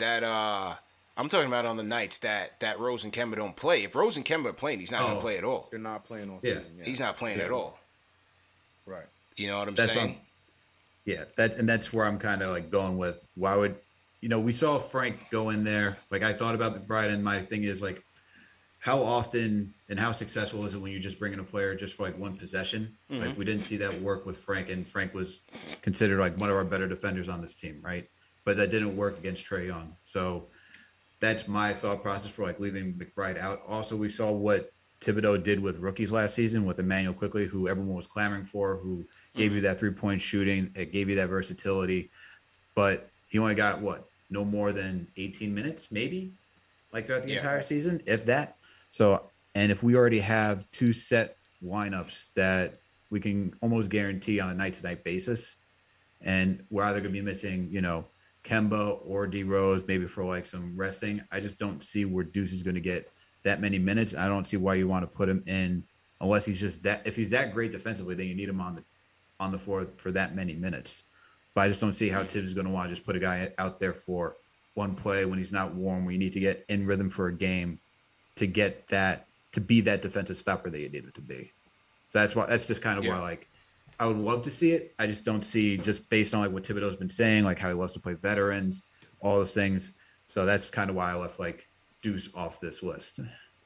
Speaker 3: Rose and Kemba don't play. If Rose and Kemba are playing, he's not going to play at all.
Speaker 9: They're not playing all season.
Speaker 3: Yeah. He's not playing at all.
Speaker 9: Right.
Speaker 3: You know what I'm saying?
Speaker 4: Yeah, that's where I'm kind of like going with why would, we saw Frank go in there. Like I thought about McBride, and my thing is like, how often and how successful is it when you just bring in a player just for like one possession?
Speaker 3: Mm-hmm.
Speaker 4: Like we didn't see that work with Frank, and Frank was considered like one of our better defenders on this team, right? But that didn't work against Trae Young. So that's my thought process for like leaving McBride out. Also, we saw what Thibodeau did with rookies last season with Emmanuel Quickley, who everyone was clamoring for, who gave you that 3-point shooting. It gave you that versatility, but he only got no more than 18 minutes, maybe like throughout the entire season, if that. So, and if we already have 2 set lineups that we can almost guarantee on a night-to-night basis, and we're either going to be missing, Kemba or D Rose, maybe for like some resting, I just don't see where Deuce is going to get that many minutes. I don't see why you want to put him in unless he's just that. If he's that great defensively, then you need him on the floor for that many minutes. But I just don't see how Tibbs is going to want to just put a guy out there for one play when he's not warm, where you need to get in rhythm for a game to get that, to be that defensive stopper that you need it to be. So that's just kind of why, like, I would love to see it. I just don't see, just based on like what Thibodeau's been saying, like how he loves to play veterans, all those things. So that's kind of why I left like Deuce off this list.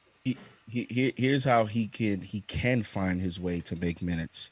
Speaker 10: Here's how he can find his way to make minutes.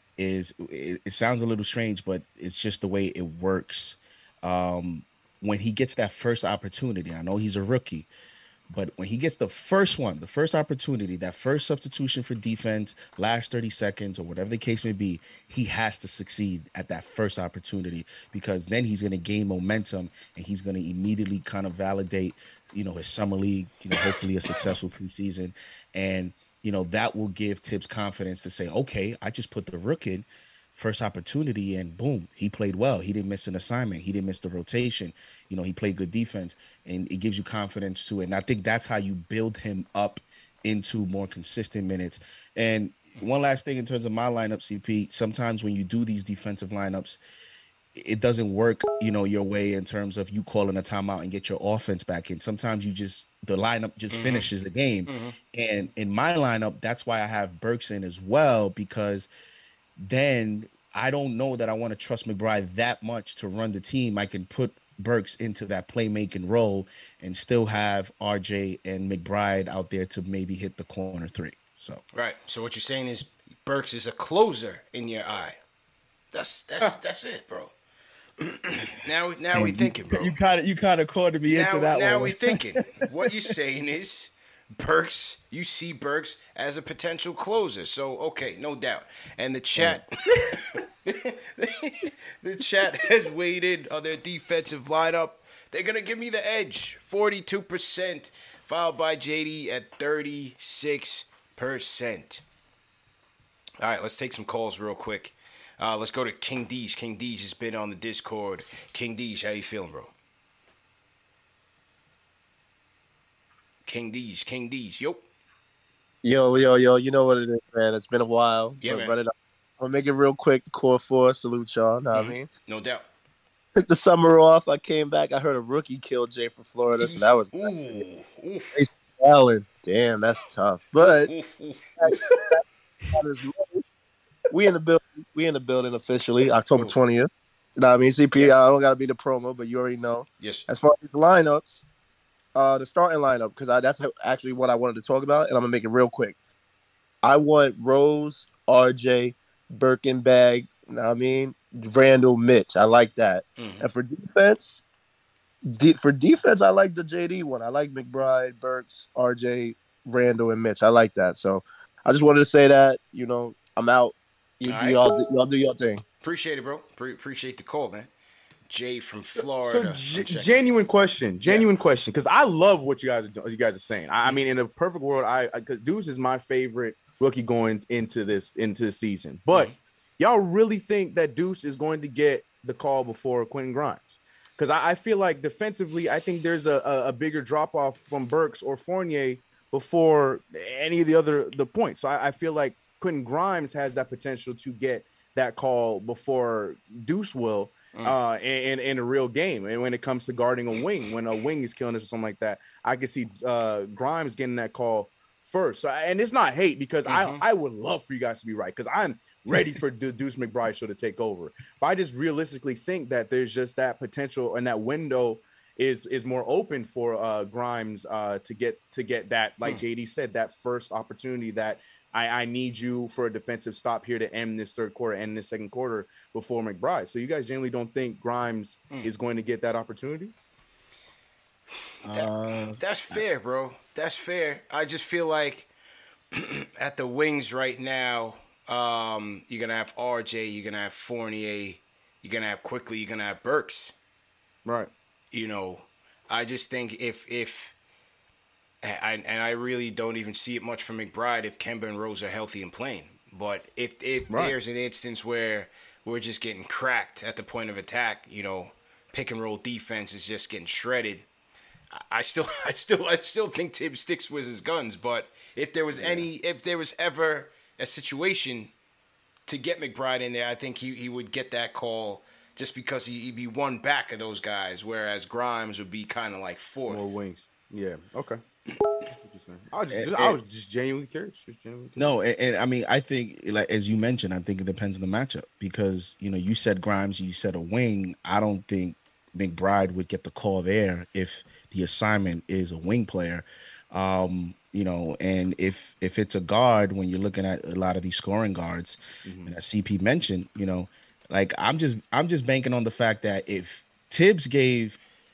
Speaker 10: It sounds a little strange, but it's just the way it works. When he gets that first opportunity, I know he's a rookie, but when he gets the first opportunity, that first substitution for defense, last 30 seconds or whatever the case may be, he has to succeed at that first opportunity, because then he's going to gain momentum and he's going to immediately kind of validate, his summer league, hopefully a successful preseason. And, that will give Tibbs confidence to say, okay, I just put the rook in, first opportunity, and boom, he played well. He didn't miss an assignment. He didn't miss the rotation. He played good defense, and it gives you confidence to it. And I think that's how you build him up into more consistent minutes. And one last thing in terms of my lineup, CP, sometimes when you do these defensive lineups, it doesn't work, your way in terms of you calling a timeout and get your offense back in. Sometimes the lineup just finishes the game. Mm-hmm. And in my lineup, that's why I have Burks in as well, because then I don't know that I want to trust McBride that much to run the team. I can put Burks into that playmaking role and still have RJ and McBride out there to maybe hit the corner 3. So
Speaker 3: right. So what you're saying is Burks is a closer in your eye. That's it, bro. now we thinking, bro.
Speaker 10: You kind of called me into that one.
Speaker 3: Now we thinking. What you're saying is Burks, you see Burks as a potential closer. So, okay, no doubt. And the chat the chat has weighed in on their defensive lineup. They're going to give me the edge, 42%, followed by JD at 36%. All right, let's take some calls real quick. Let's go to King Deej. King Deej has been on the Discord. King Deej, how you feeling, bro? King Deej, yo.
Speaker 20: Yo, you know what it is, man. It's been a while.
Speaker 3: Yeah, man.
Speaker 20: Run it up. I'll make it real quick. The core 4, salute y'all, know what I mean?
Speaker 3: No doubt.
Speaker 20: Took the summer off. I came back. I heard a rookie killed Jay from Florida, so that was Allen. Damn, that's tough. But we in the building. We in the building officially, October 20th. You know what I mean? CP, I don't got to be the promo, but you already know.
Speaker 3: Yes.
Speaker 20: As far as the lineups, the starting lineup, because that's actually what I wanted to talk about, and I'm going to make it real quick. I want Rose, RJ, Birkenbag, you know what I mean? Randall, Mitch. I like that. Mm-hmm. And for defense, I like the JD one. I like McBride, Burks, RJ, Randall, and Mitch. I like that. So I just wanted to say that, I'm out. Y'all do your thing.
Speaker 3: Appreciate it, bro. Appreciate the call, man. Jay from Florida.
Speaker 9: So genuine question, because I love what you guys are saying. I mean, in a perfect world, because Deuce is my favorite rookie going into the season. But y'all really think that Deuce is going to get the call before Quentin Grimes? Because I feel like defensively, I think there's a bigger drop off from Burks or Fournier before any of the points. So I feel like Quentin Grimes has that potential to get that call before Deuce will in a real game. And when it comes to guarding a wing, when a wing is killing us or something like that, I can see Grimes getting that call first. So, and it's not hate because I would love for you guys to be right because I'm ready for the Deuce McBride show to take over. But I just realistically think that there's just that potential and that window is more open for Grimes to get that, like JD said, that first opportunity that I need you for a defensive stop here to end this third quarter, end this second quarter before McBride. So you guys generally don't think Grimes is going to get that opportunity?
Speaker 3: That's fair, bro. That's fair. I just feel like at the wings right now, you're going to have RJ, you're going to have Fournier, you're going to have Quickly, you're going to have Burks.
Speaker 9: Right.
Speaker 3: You know, I just think if I really don't even see it much from McBride if Kemba and Rose are healthy and playing. But if there's an instance where we're just getting cracked at the point of attack, you know, pick and roll defense is just getting shredded. I still think Tibbs sticks with his guns. But if there was ever a situation to get McBride in there, I think he would get that call. Just because he'd be one back of those guys, whereas Grimes would be kind of like fourth.
Speaker 9: More wings. Yeah. Okay. That's what you're saying. I was just genuinely curious.
Speaker 10: No, and I mean, I think, like as you mentioned, I think it depends on the matchup because, you know, you said Grimes, you said a wing. I don't think McBride would get the call there if the assignment is a wing player. You know, and if it's a guard, when you're looking at a lot of these scoring guards, and as CP mentioned, you know, like I'm just banking on the fact that if Tibbs gave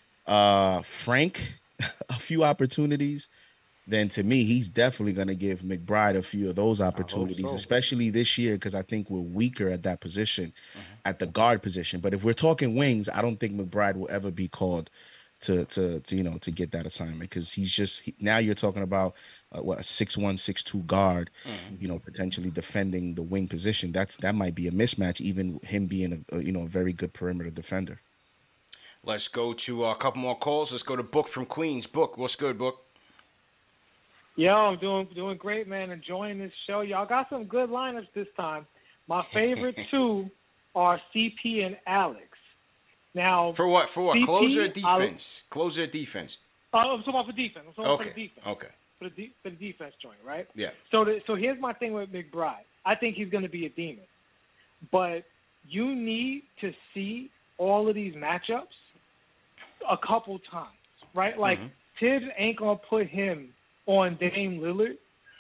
Speaker 10: Frank a few opportunities, then to me he's definitely going to give McBride a few of those opportunities, especially this year because I think we're weaker at that position, at the guard position. But if we're talking wings, I don't think McBride will ever be called to get that assignment because he's now you're talking about a 6'1", 6'2" guard, you know, potentially defending the wing position. That might be a mismatch, even him being a very good perimeter defender.
Speaker 3: Let's go to a couple more calls. Let's go to Book from Queens. Book, what's good, Book?
Speaker 21: Yo, I'm doing great, man. Enjoying this show. Y'all got some good lineups this time. My favorite two are CP and Alex. Now,
Speaker 3: for what?
Speaker 21: CP,
Speaker 3: Closer or defense? Closer or defense?
Speaker 21: I'm talking about for defense.
Speaker 3: Okay.
Speaker 21: For the defense joint, right?
Speaker 3: Yeah.
Speaker 21: So here's my thing with McBride. I think he's going to be a demon, but you need to see all of these matchups a couple times, right? Like Tibbs ain't gonna put him on Dame Lillard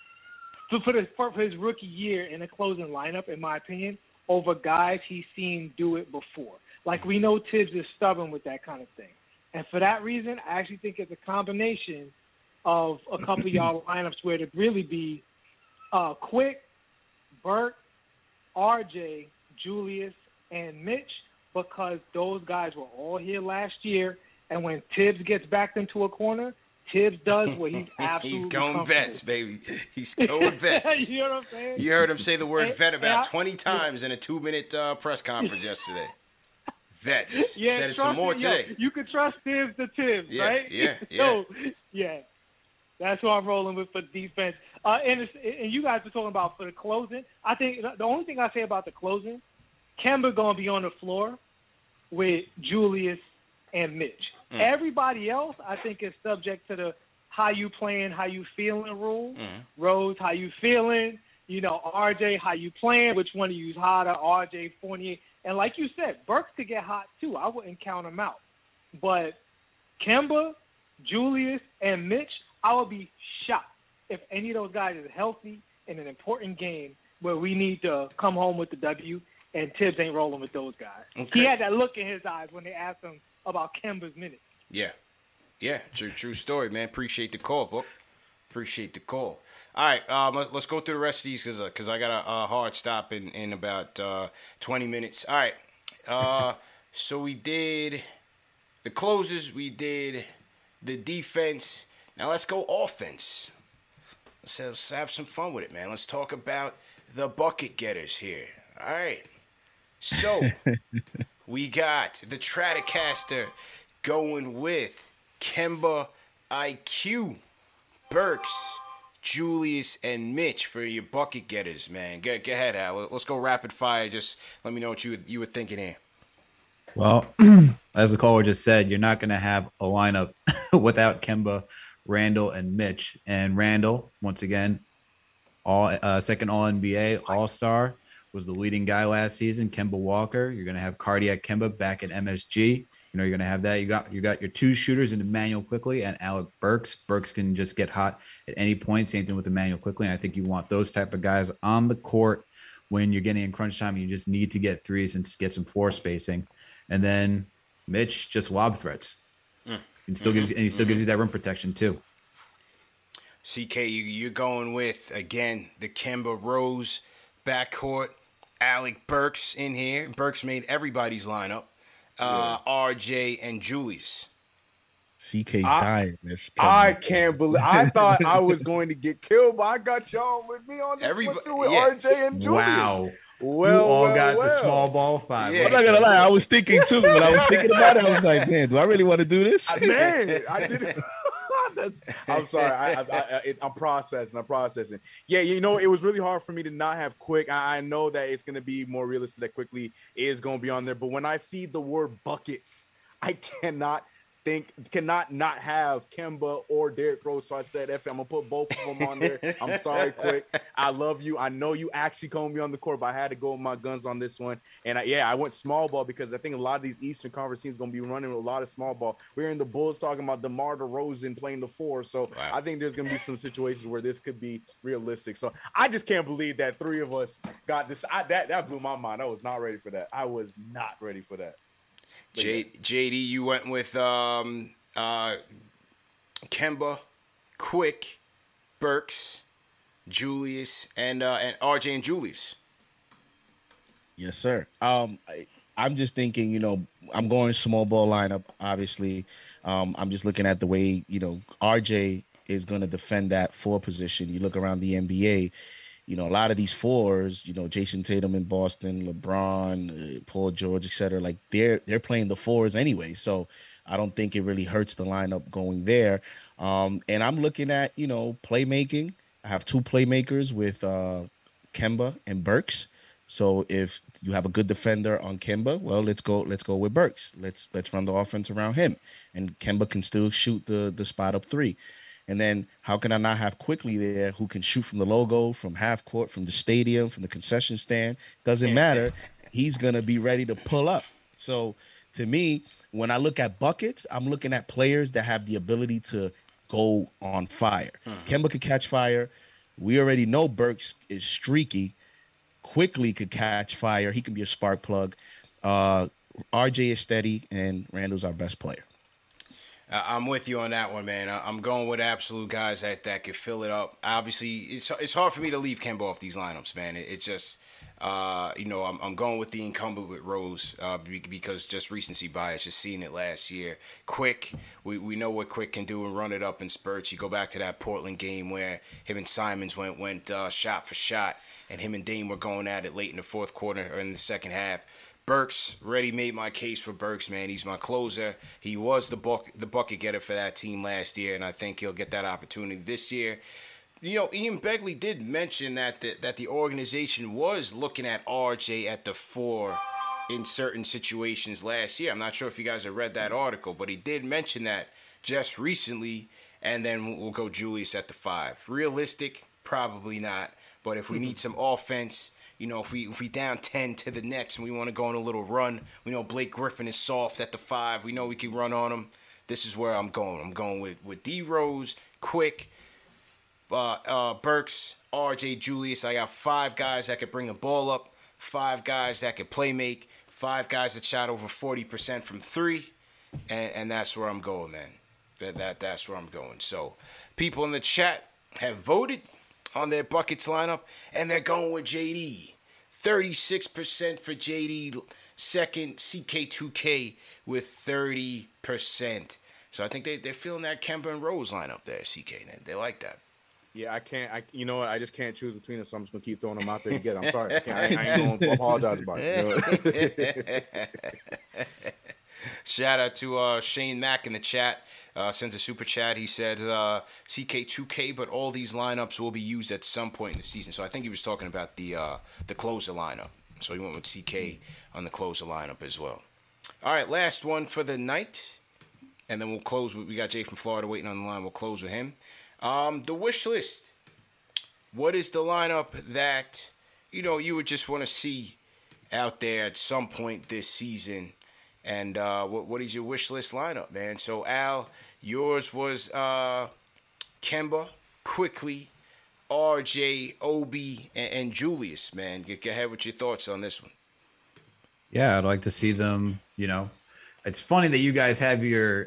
Speaker 21: for his rookie year in a closing lineup, in my opinion, over guys he's seen do it before. Like, we know Tibbs is stubborn with that kind of thing. And for that reason, I actually think it's a combination of a couple of y'all lineups where it'd really be Quick, Burke, RJ, Julius, and Mitch, because those guys were all here last year. And when Tibbs gets backed into a corner, Tibbs does what he's absolutely
Speaker 3: He's going vets, baby. He's going vets.
Speaker 21: You know what I'm saying?
Speaker 3: You heard him say the word vet about 20 times in a 2-minute press conference yesterday. Vets.
Speaker 21: Yeah,
Speaker 3: said it some more today.
Speaker 21: You can trust Tibbs to Tibbs, right?
Speaker 3: Yeah.
Speaker 21: So, yeah. That's what I'm rolling with for defense. And you guys were talking about for the closing. I think the only thing I say about the closing, Kemba going to be on the floor with Julius and Mitch. Everybody else, I think, is subject to the how you playing, how you feeling rule. Rose, how you feeling? You know, RJ, how you playing? Which one of you is hotter? RJ, Fournier. And like you said, Burks could get hot too. I wouldn't count him out. But Kemba, Julius, and Mitch, I would be shocked if any of those guys is healthy in an important game where we need to come home with the W, and Tibbs ain't rolling with those guys.
Speaker 3: Okay.
Speaker 21: He had that look in his eyes when they asked him about Kemba's minutes.
Speaker 3: Yeah, true story, man. Appreciate the call, Book. Appreciate the call. All right, let's go through the rest of these because I got a hard stop in about 20 minutes. All right, so we did the closes, we did the defense. Now let's go offense. Let's have some fun with it, man. Let's talk about the bucket getters here. All right, so we got the Stratocaster going with Kemba, IQ, Burks, Julius, and Mitch for your bucket getters, man. Go ahead, Al. Let's go rapid fire. Just let me know what you were thinking here.
Speaker 4: Well, as the caller just said, you're not going to have a lineup without Kemba, Randall, and Mitch. And Randall, once again, second All-NBA, All-Star, was the leading guy last season. Kemba Walker. You're going to have Cardiac Kemba back at MSG. You're going to have that. You got your two shooters in Emmanuel Quickley and Alec Burks. Burks can just get hot at any point. Same thing with Emmanuel Quickley. And I think you want those type of guys on the court when you're getting in crunch time. You just need to get threes and get some floor spacing. And then Mitch, just lob threats. He still gives you that rim protection too.
Speaker 3: CK, you're going with, again, the Kemba Rose backcourt. Alec Burks in here. Burks made everybody's lineup. RJ and Julius.
Speaker 10: CK's dying.
Speaker 9: I can't believe. I thought I was going to get killed, but I got y'all with me on this one too with RJ and Julius.
Speaker 4: Wow. Well, got the small ball five.
Speaker 10: Yeah. I'm not gonna lie, I was thinking too. When I was thinking about it, I was like, man, do I really want to do this?
Speaker 9: Man, I didn't. I'm sorry. I'm processing. Yeah, it was really hard for me to not have Quick. I know that it's going to be more realistic that Quickly is going to be on there. But when I see the word buckets, I cannot not have Kemba or Derrick Rose. So I said, I'm going to put both of them on there. I'm sorry, Quick. I love you. I know you actually called me on the court, but I had to go with my guns on this one. And I went small ball because I think a lot of these Eastern Conference teams going to be running with a lot of small ball. We're in the Bulls talking about DeMar DeRozan playing the 4. So I think there's going to be some situations where this could be realistic. So I just can't believe that three of us got this. That blew my mind. I was not ready for that. I was not ready for that.
Speaker 3: JD, you went with Kemba, Quick, Burks, Julius, and RJ and Julius.
Speaker 10: Yes, sir. I'm just thinking, I'm going small ball lineup, obviously. I'm just looking at the way, RJ is going to defend that 4 position. You look around the NBA, a lot of these 4s, Jason Tatum in Boston, LeBron, Paul George, etc. Like they're playing the 4s anyway. So I don't think it really hurts the lineup going there. And I'm looking at, playmaking. I have 2 playmakers with Kemba and Burks. So if you have a good defender on Kemba, well, let's go with Burks. Let's run the offense around him. And Kemba can still shoot the spot up 3. And then how can I not have Quickly there who can shoot from the logo, from half court, from the stadium, from the concession stand? Doesn't matter. He's going to be ready to pull up. So to me, when I look at buckets, I'm looking at players that have the ability to go on fire. Kemba could catch fire. We already know Burks is streaky. Quickly could catch fire. He can be a spark plug. RJ is steady, and Randall's our best player.
Speaker 3: I'm with you on that one, man. I'm going with absolute guys that could fill it up. Obviously, it's hard for me to leave Kemba off these lineups, man. It's just, I'm going with the incumbent with Rose because just recency bias, just seeing it last year. Quick, we know what Quick can do and run it up in spurts. You go back to that Portland game where him and Simons went shot for shot, and him and Dame were going at it late in the fourth quarter or in the second half. Burks, already made my case for Burks, man. He's my closer. He was the bucket getter for that team last year, and I think he'll get that opportunity this year. Ian Begley did mention that the organization was looking at RJ at the 4 in certain situations last year. I'm not sure if you guys have read that article, but he did mention that just recently, and then we'll go Julius at the 5. Realistic? Probably not. But if we need some offense, if we down 10 to the Nets and we want to go on a little run, we know Blake Griffin is soft at the 5. We know we can run on him. This is where I'm going. I'm going with D Rose, Quick, Burks, RJ, Julius. I got 5 guys that could bring the ball up, 5 guys that could play make, 5 guys that shot over 40% from 3, and that's where I'm going, man. That's where I'm going. So people in the chat have voted on their buckets lineup, and they're going with JD. 36% for JD. Second, CK2K with 30%. So I think they're feeling that Kemba and Rose lineup there, CK. They like that.
Speaker 9: Yeah, I can't. You know what? I just can't choose between them, so I'm just gonna keep throwing them out there together. I'm sorry. I ain't gonna apologize about it.
Speaker 3: Shout out to Shane Mack in the chat. Sent a super chat. He said CK2K, but all these lineups will be used at some point in the season. So I think he was talking about the closer lineup. So he went with CK on the closer lineup as well. All right, last one for the night. And then we'll close with, we got Jay from Florida waiting on the line. We'll close with him. The wish list. What is the lineup that, you would just want to see out there at some point this season? And what is your wish list lineup, man? So, Al, yours was Kemba, Quickly, RJ, Obi, and Julius, man. Get ahead with your thoughts on this one.
Speaker 4: Yeah, I'd like to see them, It's funny that you guys have your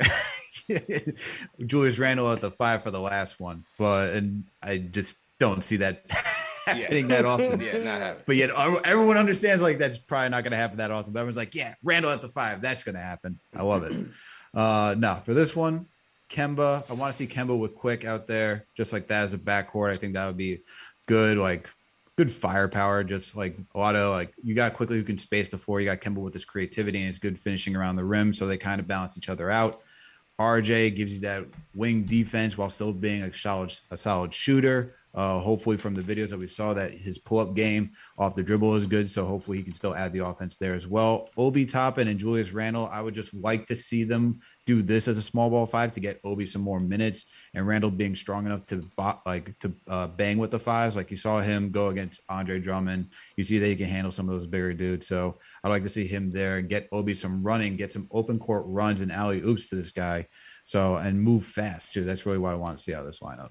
Speaker 4: Julius Randle at the 5 for the last one, and I just don't see that happening that often.
Speaker 3: Yeah, not happening.
Speaker 4: But yet everyone understands like that's probably not going to happen that often. But everyone's like, yeah, Randle at the 5, that's going to happen. I love it. No, for this one, Kemba, I want to see Kemba with Quick out there, just like that as a backcourt. I think that would be good, good firepower, just like a lot of you got Quickly who can space the floor. You got Kemba with his creativity and his good finishing around the rim. So they kind of balance each other out. RJ gives you that wing defense while still being a solid shooter. Hopefully from the videos that we saw that his pull-up game off the dribble is good. So hopefully he can still add the offense there as well. Obi Toppin and Julius Randle, I would just like to see them do this as a small ball 5 to get Obi some more minutes and Randle being strong enough to bang with the 5s. Like you saw him go against Andre Drummond. You see that he can handle some of those bigger dudes. So I'd like to see him there and get Obi some running, get some open court runs and alley oops to this guy. So, and move fast too. That's really what I want to see out of this lineup.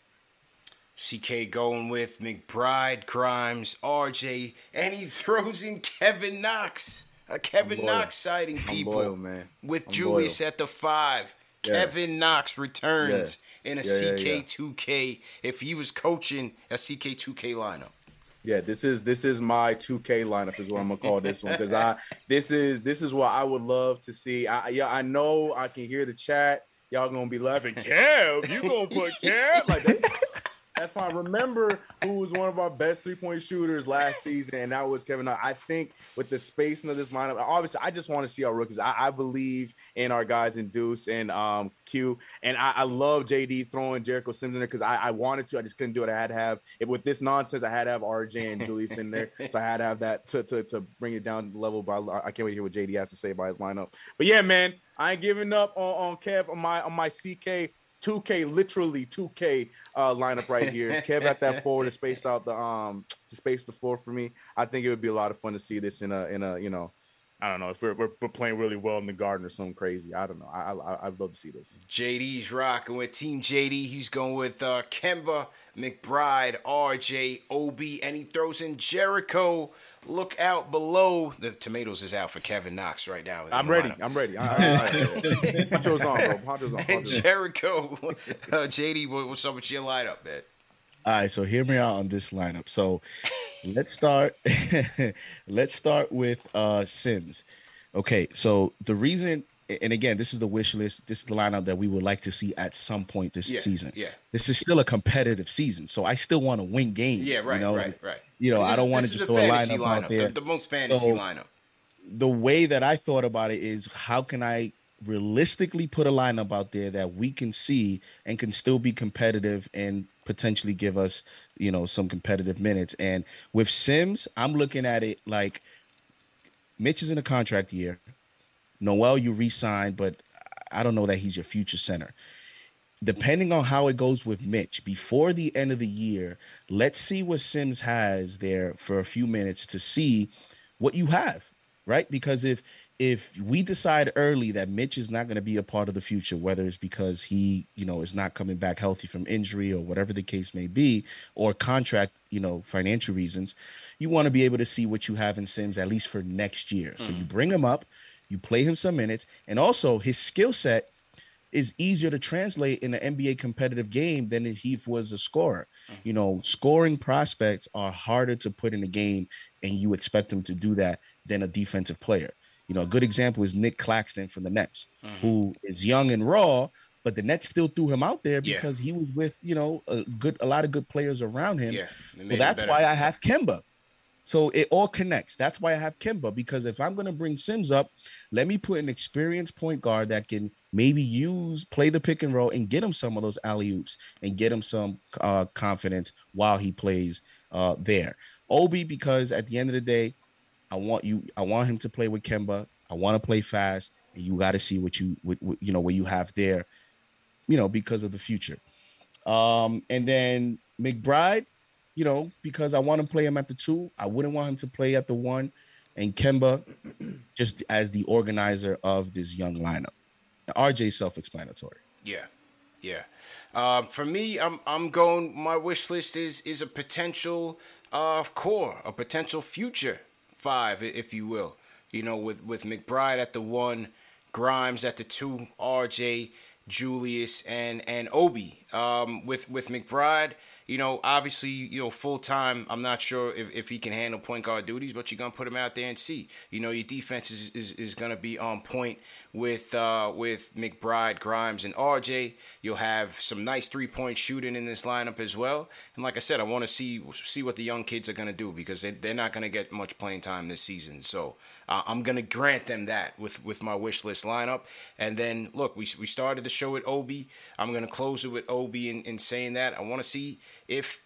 Speaker 3: CK going with McBride, Grimes, RJ, and he throws in Kevin Knox. Kevin Knox siding people
Speaker 9: loyal, man.
Speaker 3: With Julius at the 5. Yeah. Kevin Knox returns in a CK2K if he was coaching a CK2K lineup.
Speaker 9: Yeah, this is my 2K lineup is what I'm gonna call this one because this is what I would love to see. I know I can hear the chat. Y'all gonna be laughing. Kev, you gonna put Kev like that's fine. Remember who was one of our best 3-point shooters last season, and that was Kevin Knox. I think with the spacing of this lineup, obviously, I just want to see our rookies. I believe in our guys in Deuce and Q, and I love JD throwing Jericho Sims in there because I wanted to. I just couldn't do it. I had to have it with this nonsense. I had to have RJ and Julius in there, so I had to have that to bring it down the level. But I can't wait to hear what JD has to say about his lineup. But yeah, man, I ain't giving up on Kev on my CK. 2K, literally 2K lineup right here. Kev at that forward to space out the floor for me. I think it would be a lot of fun to see this in a I don't know if we're playing really well in the Garden or something crazy. I don't know. I'd love to see this.
Speaker 3: JD's rocking with Team JD. He's going with Kemba, McBride, RJ, Obi, and he throws in Jericho. Look out below. The tomatoes is out for Kevin Knox right now.
Speaker 9: I'm ready. Poncho's on, bro. Poncho's on.
Speaker 3: And Jericho. JD, what's up with your lineup, man?
Speaker 10: All right, so hear me out on this lineup. So let's start. Let's start with Sims. Okay, so the reason, and again, this is the wish list. This is the lineup that we would like to see at some point this season.
Speaker 3: Yeah.
Speaker 10: This is still a competitive season, so I still want to win games.
Speaker 3: Yeah, right, right.
Speaker 10: I don't want to just throw a lineup out there.
Speaker 3: The most fantasy lineup.
Speaker 10: The way that I thought about it is, how can I realistically put a lineup out there that we can see and can still be competitive and potentially give us, some competitive minutes. And with Sims, I'm looking at it like Mitch is in a contract year. Noel, you re-signed, but I don't know that he's your future center. Depending on how it goes with Mitch, before the end of the year, let's see what Sims has there for a few minutes to see what you have, right? Because if we decide early that Mitch is not going to be a part of the future, whether it's because he, is not coming back healthy from injury or whatever the case may be, or contract, financial reasons, you want to be able to see what you have in Sims at least for next year. So you bring him up, you play him some minutes, and also his skill set is easier to translate in an NBA competitive game than if he was a scorer. Scoring prospects are harder to put in a game, and you expect them to do that than a defensive player. A good example is Nick Claxton from the Nets, who is young and raw, but the Nets still threw him out there because he was with, a lot of good players around him.
Speaker 3: Yeah,
Speaker 10: well, that's why I have Kemba. So it all connects. That's why I have Kemba, because if I'm going to bring Sims up, let me put an experienced point guard that can maybe play the pick and roll and get him some of those alley-oops and get him some confidence while he plays there. Obi, because at the end of the day, I want him to play with Kemba. I want to play fast. and you got to see what you have there, because of the future. And then McBride, because I want to play him at the 2, I wouldn't want him to play at the 1, and Kemba just as the organizer of this young lineup. RJ self-explanatory.
Speaker 3: Yeah. For me, I'm going. My wish list is a potential core, a potential future 5, if you will. With McBride at the 1, Grimes at the 2, RJ, Julius, and Obi. With McBride, obviously, full time. I'm not sure if he can handle point guard duties, but you're gonna put him out there and see. Your defense is gonna be on point with McBride, Grimes, and RJ. You'll have some nice 3-point shooting in this lineup as well. And like I said, I want to see what the young kids are gonna do, because they're not gonna get much playing time this season. So I'm gonna grant them that with my wish list lineup. And then look, we started the show with Obi. I'm gonna close it with Obi in saying that I want to see if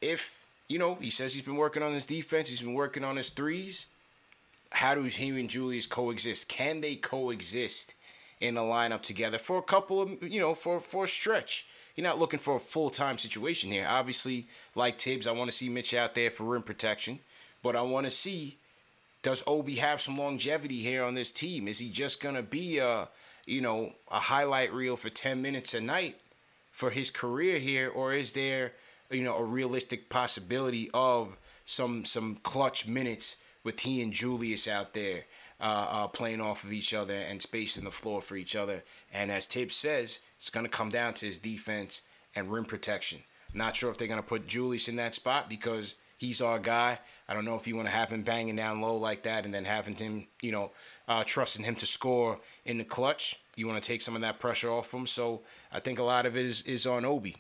Speaker 3: he says he's been working on his defense, he's been working on his threes. How do he and Julius coexist? Can they coexist in a lineup together for a couple of, for a stretch? You're not looking for a full-time situation here. Obviously, like Tibbs, I want to see Mitch out there for rim protection, but I want to see, does Obi have some longevity here on this team? Is he just going to be a highlight reel for 10 minutes a night for his career here, or is there a realistic possibility of some clutch minutes with he and Julius out there playing off of each other and spacing the floor for each other? And as Tibbs says, it's going to come down to his defense and rim protection. Not sure if they're going to put Julius in that spot because he's our guy. I don't know if you want to have him banging down low like that and then having him, trusting him to score in the clutch. You want to take some of that pressure off him. So I think a lot of it is on Obi.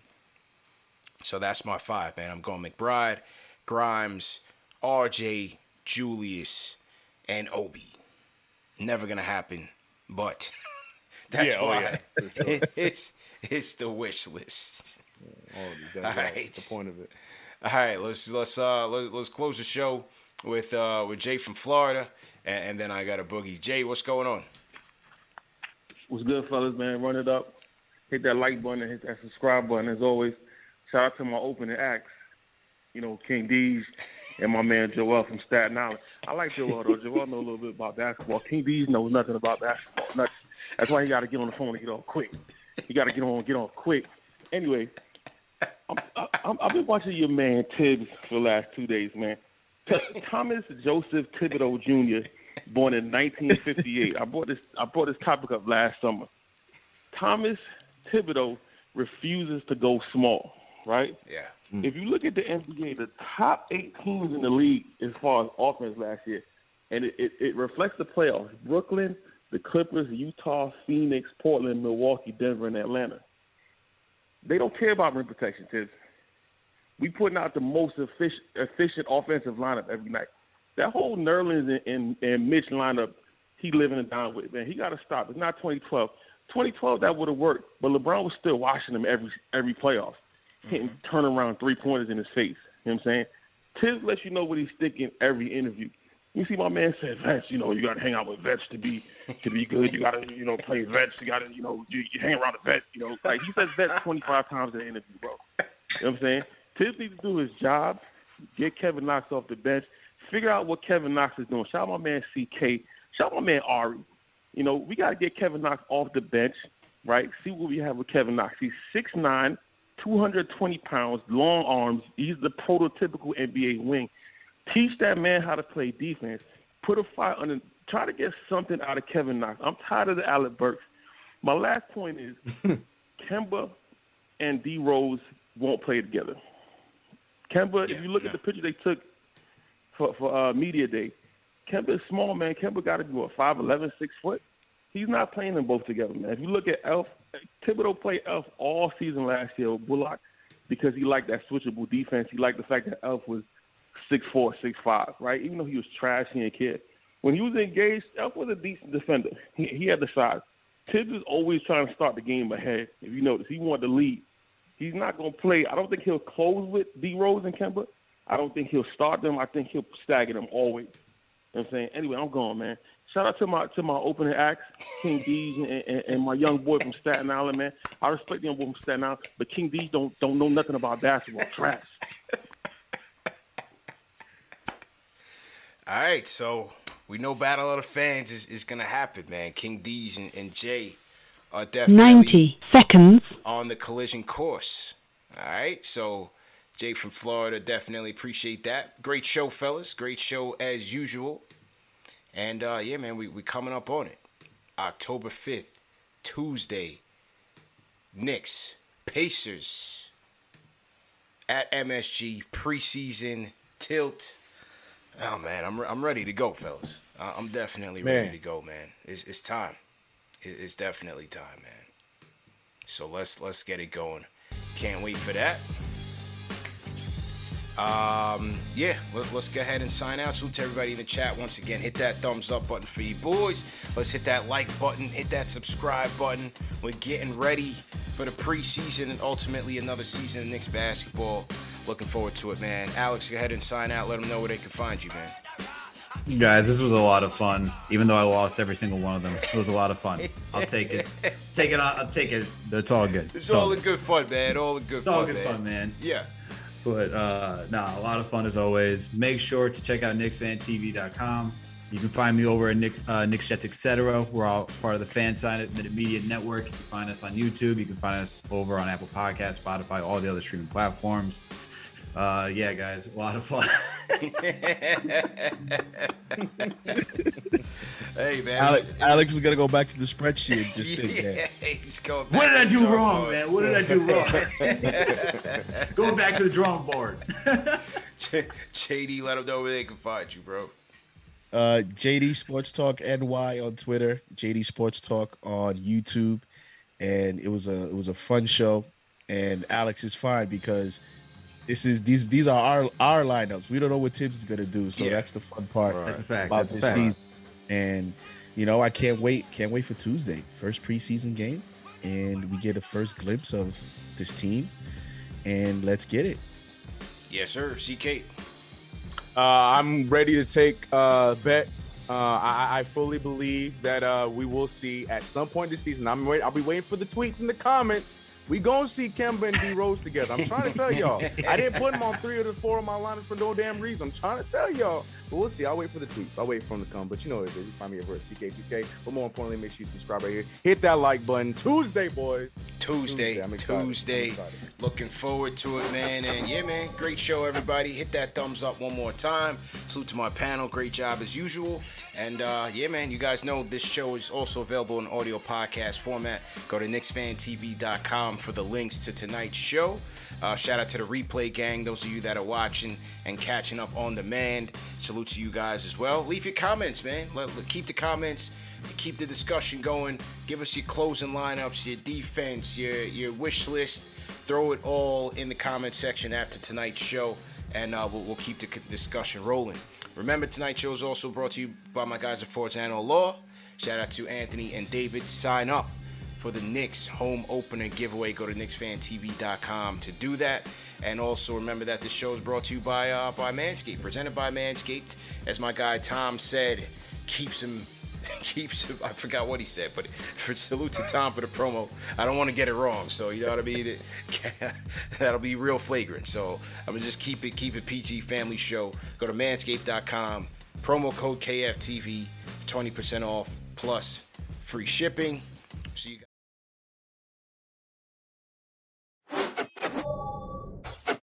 Speaker 3: So that's my 5, man. I'm going McBride, Grimes, RJ, Julius, and Obi. Never gonna happen, but that's why it's the wish list.
Speaker 9: All right. That's the point of it.
Speaker 3: All right, let's close the show with Jay from Florida, and then I got a Boogie. Jay, what's going on?
Speaker 2: What's good, fellas, man? Run it up. Hit that like button and hit that subscribe button as always. Shout out to my opening acts, King D's and my man Joel from Staten Island. I like Joel, though. Joel know a little bit about basketball. King D's knows nothing about basketball. Nothing. That's why he got to get on the phone and get on quick. He got to get on quick. Anyway, I've been watching your man Tibbs for the last 2 days, man. Thomas Joseph Thibodeau Jr., born in 1958. I brought this topic up last summer. Thomas Thibodeau refuses to go small, right?
Speaker 3: Yeah.
Speaker 2: If you look at the NBA, the top 8 teams in the league as far as offense last year, and it reflects the playoffs: Brooklyn, the Clippers, Utah, Phoenix, Portland, Milwaukee, Denver, and Atlanta. They don't care about rim protection, Tibbs. We putting out the most efficient offensive lineup every night. That whole Nerlens and Mitch lineup, he living and dying with, man. He got to stop. It's not 2012. 2012, that would have worked, but LeBron was still watching him every playoff, hitting turnaround 3-pointers in his face. You know what I'm saying? Tibbs lets you know what he's thinking every interview. You see my man said, vets, you got to hang out with vets to be good. You got to, play vets. You got to, you hang around the vets. Like he says vets 25 times in the interview, bro. You know what I'm saying? Tibbs needs to do his job, get Kevin Knox off the bench, figure out what Kevin Knox is doing. Shout out my man CK. Shout out my man Ari. We got to get Kevin Knox off the bench, right? See what we have with Kevin Knox. He's 6'9", 220 pounds, long arms. He's the prototypical NBA wing. Teach that man how to play defense. Put a fire under. Try to get something out of Kevin Knox. I'm tired of the Alec Burks. My last point is Kemba and D Rose won't play together. Kemba, if you look at the picture they took for media day, Kemba is small, man. Kemba got to be, 5'11", 6 foot? He's not playing them both together, man. If you look at Elf, Thibodeau played Elf all season last year with Bullock because he liked that switchable defense. He liked the fact that Elf was 6'4", 6'5", right? Even though he was trashy and kid. When he was engaged, Elf was a decent defender. He had the size. Tibbs is always trying to start the game ahead. If you notice, he wanted to lead. He's not going to play. I don't think he'll close with D Rose and Kemba. I don't think he'll start them. I think he'll stagger them always. You know what I'm saying? Anyway, I'm going, man. Shout out to my opening acts, King D's and my young boy from Staten Island, man. I respect the young boy from Staten Island, but King D's don't know nothing about basketball. Trash.
Speaker 3: All right, so we know Battle of the Fans is gonna happen, man. King D's and Jay are definitely
Speaker 7: 90 seconds
Speaker 3: on the collision course. All right, so Jay from Florida, definitely appreciate that. Great show, fellas. Great show as usual. And yeah, man, we coming up on it. October 5th, Tuesday. Knicks, Pacers at MSG preseason tilt. Oh man, I'm ready to go, fellas. I'm definitely ready to go, man. It's time. It's definitely time, man. So let's get it going. Can't wait for that. Yeah, let's go ahead and sign out. Salute to everybody in the chat. Once again, hit that thumbs up button for you boys. Let's hit that like button, hit that subscribe button. We're getting ready for the preseason and ultimately another season of Knicks basketball. Looking forward to it, man. Alex, go ahead and sign out. Let them know where they can find you, man.
Speaker 4: Guys, this was a lot of fun. Even though I lost every single one of them, it was a lot of fun. I'll take it. I'll take it. It's all good.
Speaker 3: It's all in good fun, man. All in good fun, man.
Speaker 4: It's all good fun, man.
Speaker 3: Yeah.
Speaker 4: But a lot of fun as always. Make sure to check out KnicksFanTV.com. You can find me over at Knicks Jets, etc. We're all part of the Fan Sign Media Network. You can find us on YouTube. You can find us over on Apple Podcasts, Spotify, all the other streaming platforms. Yeah, guys, a lot of fun.
Speaker 3: Hey, man.
Speaker 10: Alex is gonna go back to the spreadsheet and just sit there.
Speaker 3: He's going back.
Speaker 4: What did I do wrong, man? What did I do wrong? Going back to the drawing board.
Speaker 3: JD, let them know where they can find you, bro.
Speaker 10: JD Sports Talk NY on Twitter, JD Sports Talk on YouTube, and it was a fun show. And Alex is fine because these are our lineups. We don't know what Tibbs is gonna do, so that's the fun part.
Speaker 4: Right. That's a fact.
Speaker 10: About this season. And I can't wait for Tuesday, first preseason game, and we get a first glimpse of this team, and let's get it.
Speaker 3: Yes, sir. CK.
Speaker 9: I'm ready to take bets. I fully believe that we will see at some point this season. I'll be waiting for the tweets and the comments. We gonna see Kemba and D Rose together. I'm trying to tell y'all. I didn't put them on 3 of the 4 of my lineups for no damn reason. I'm trying to tell y'all. But we'll see. I'll wait for the tweets. I'll wait for them to come. But you know what it is. You find me over at CK2K. But more importantly, make sure you subscribe right here. Hit that like button. Tuesday, boys.
Speaker 3: Tuesday.
Speaker 9: I'm excited.
Speaker 3: Looking forward to it, man. And yeah, man, great show, everybody. Hit that thumbs up one more time. Salute to my panel. Great job as usual. And yeah, man, you guys know this show is also available in audio podcast format. Go to KnicksFanTV.com for the links to tonight's show. Shout out to the replay gang, those of you that are watching and catching up on demand. Salute to you guys as well. Leave your comments, man. Keep the comments. Keep the discussion going. Give us your closing lineups, your defense, your wish list. Throw it all in the comment section after tonight's show, and we'll keep the discussion rolling. Remember, tonight's show is also brought to you by my guys at Forzano Law. Shout out to Anthony and David. Sign up for the Knicks home opener giveaway. Go to KnicksFanTV.com to do that. And also remember that this show is brought to you by Manscaped, presented by Manscaped. As my guy Tom said, keeps him. I forgot what he said, but salute to Tom for the promo. I don't want to get it wrong, so you know what I mean. That'll be real flagrant. So I'm gonna just keep it PG family show. Go to Manscaped.com, promo code KFTV, 20% off plus free shipping. See you guys.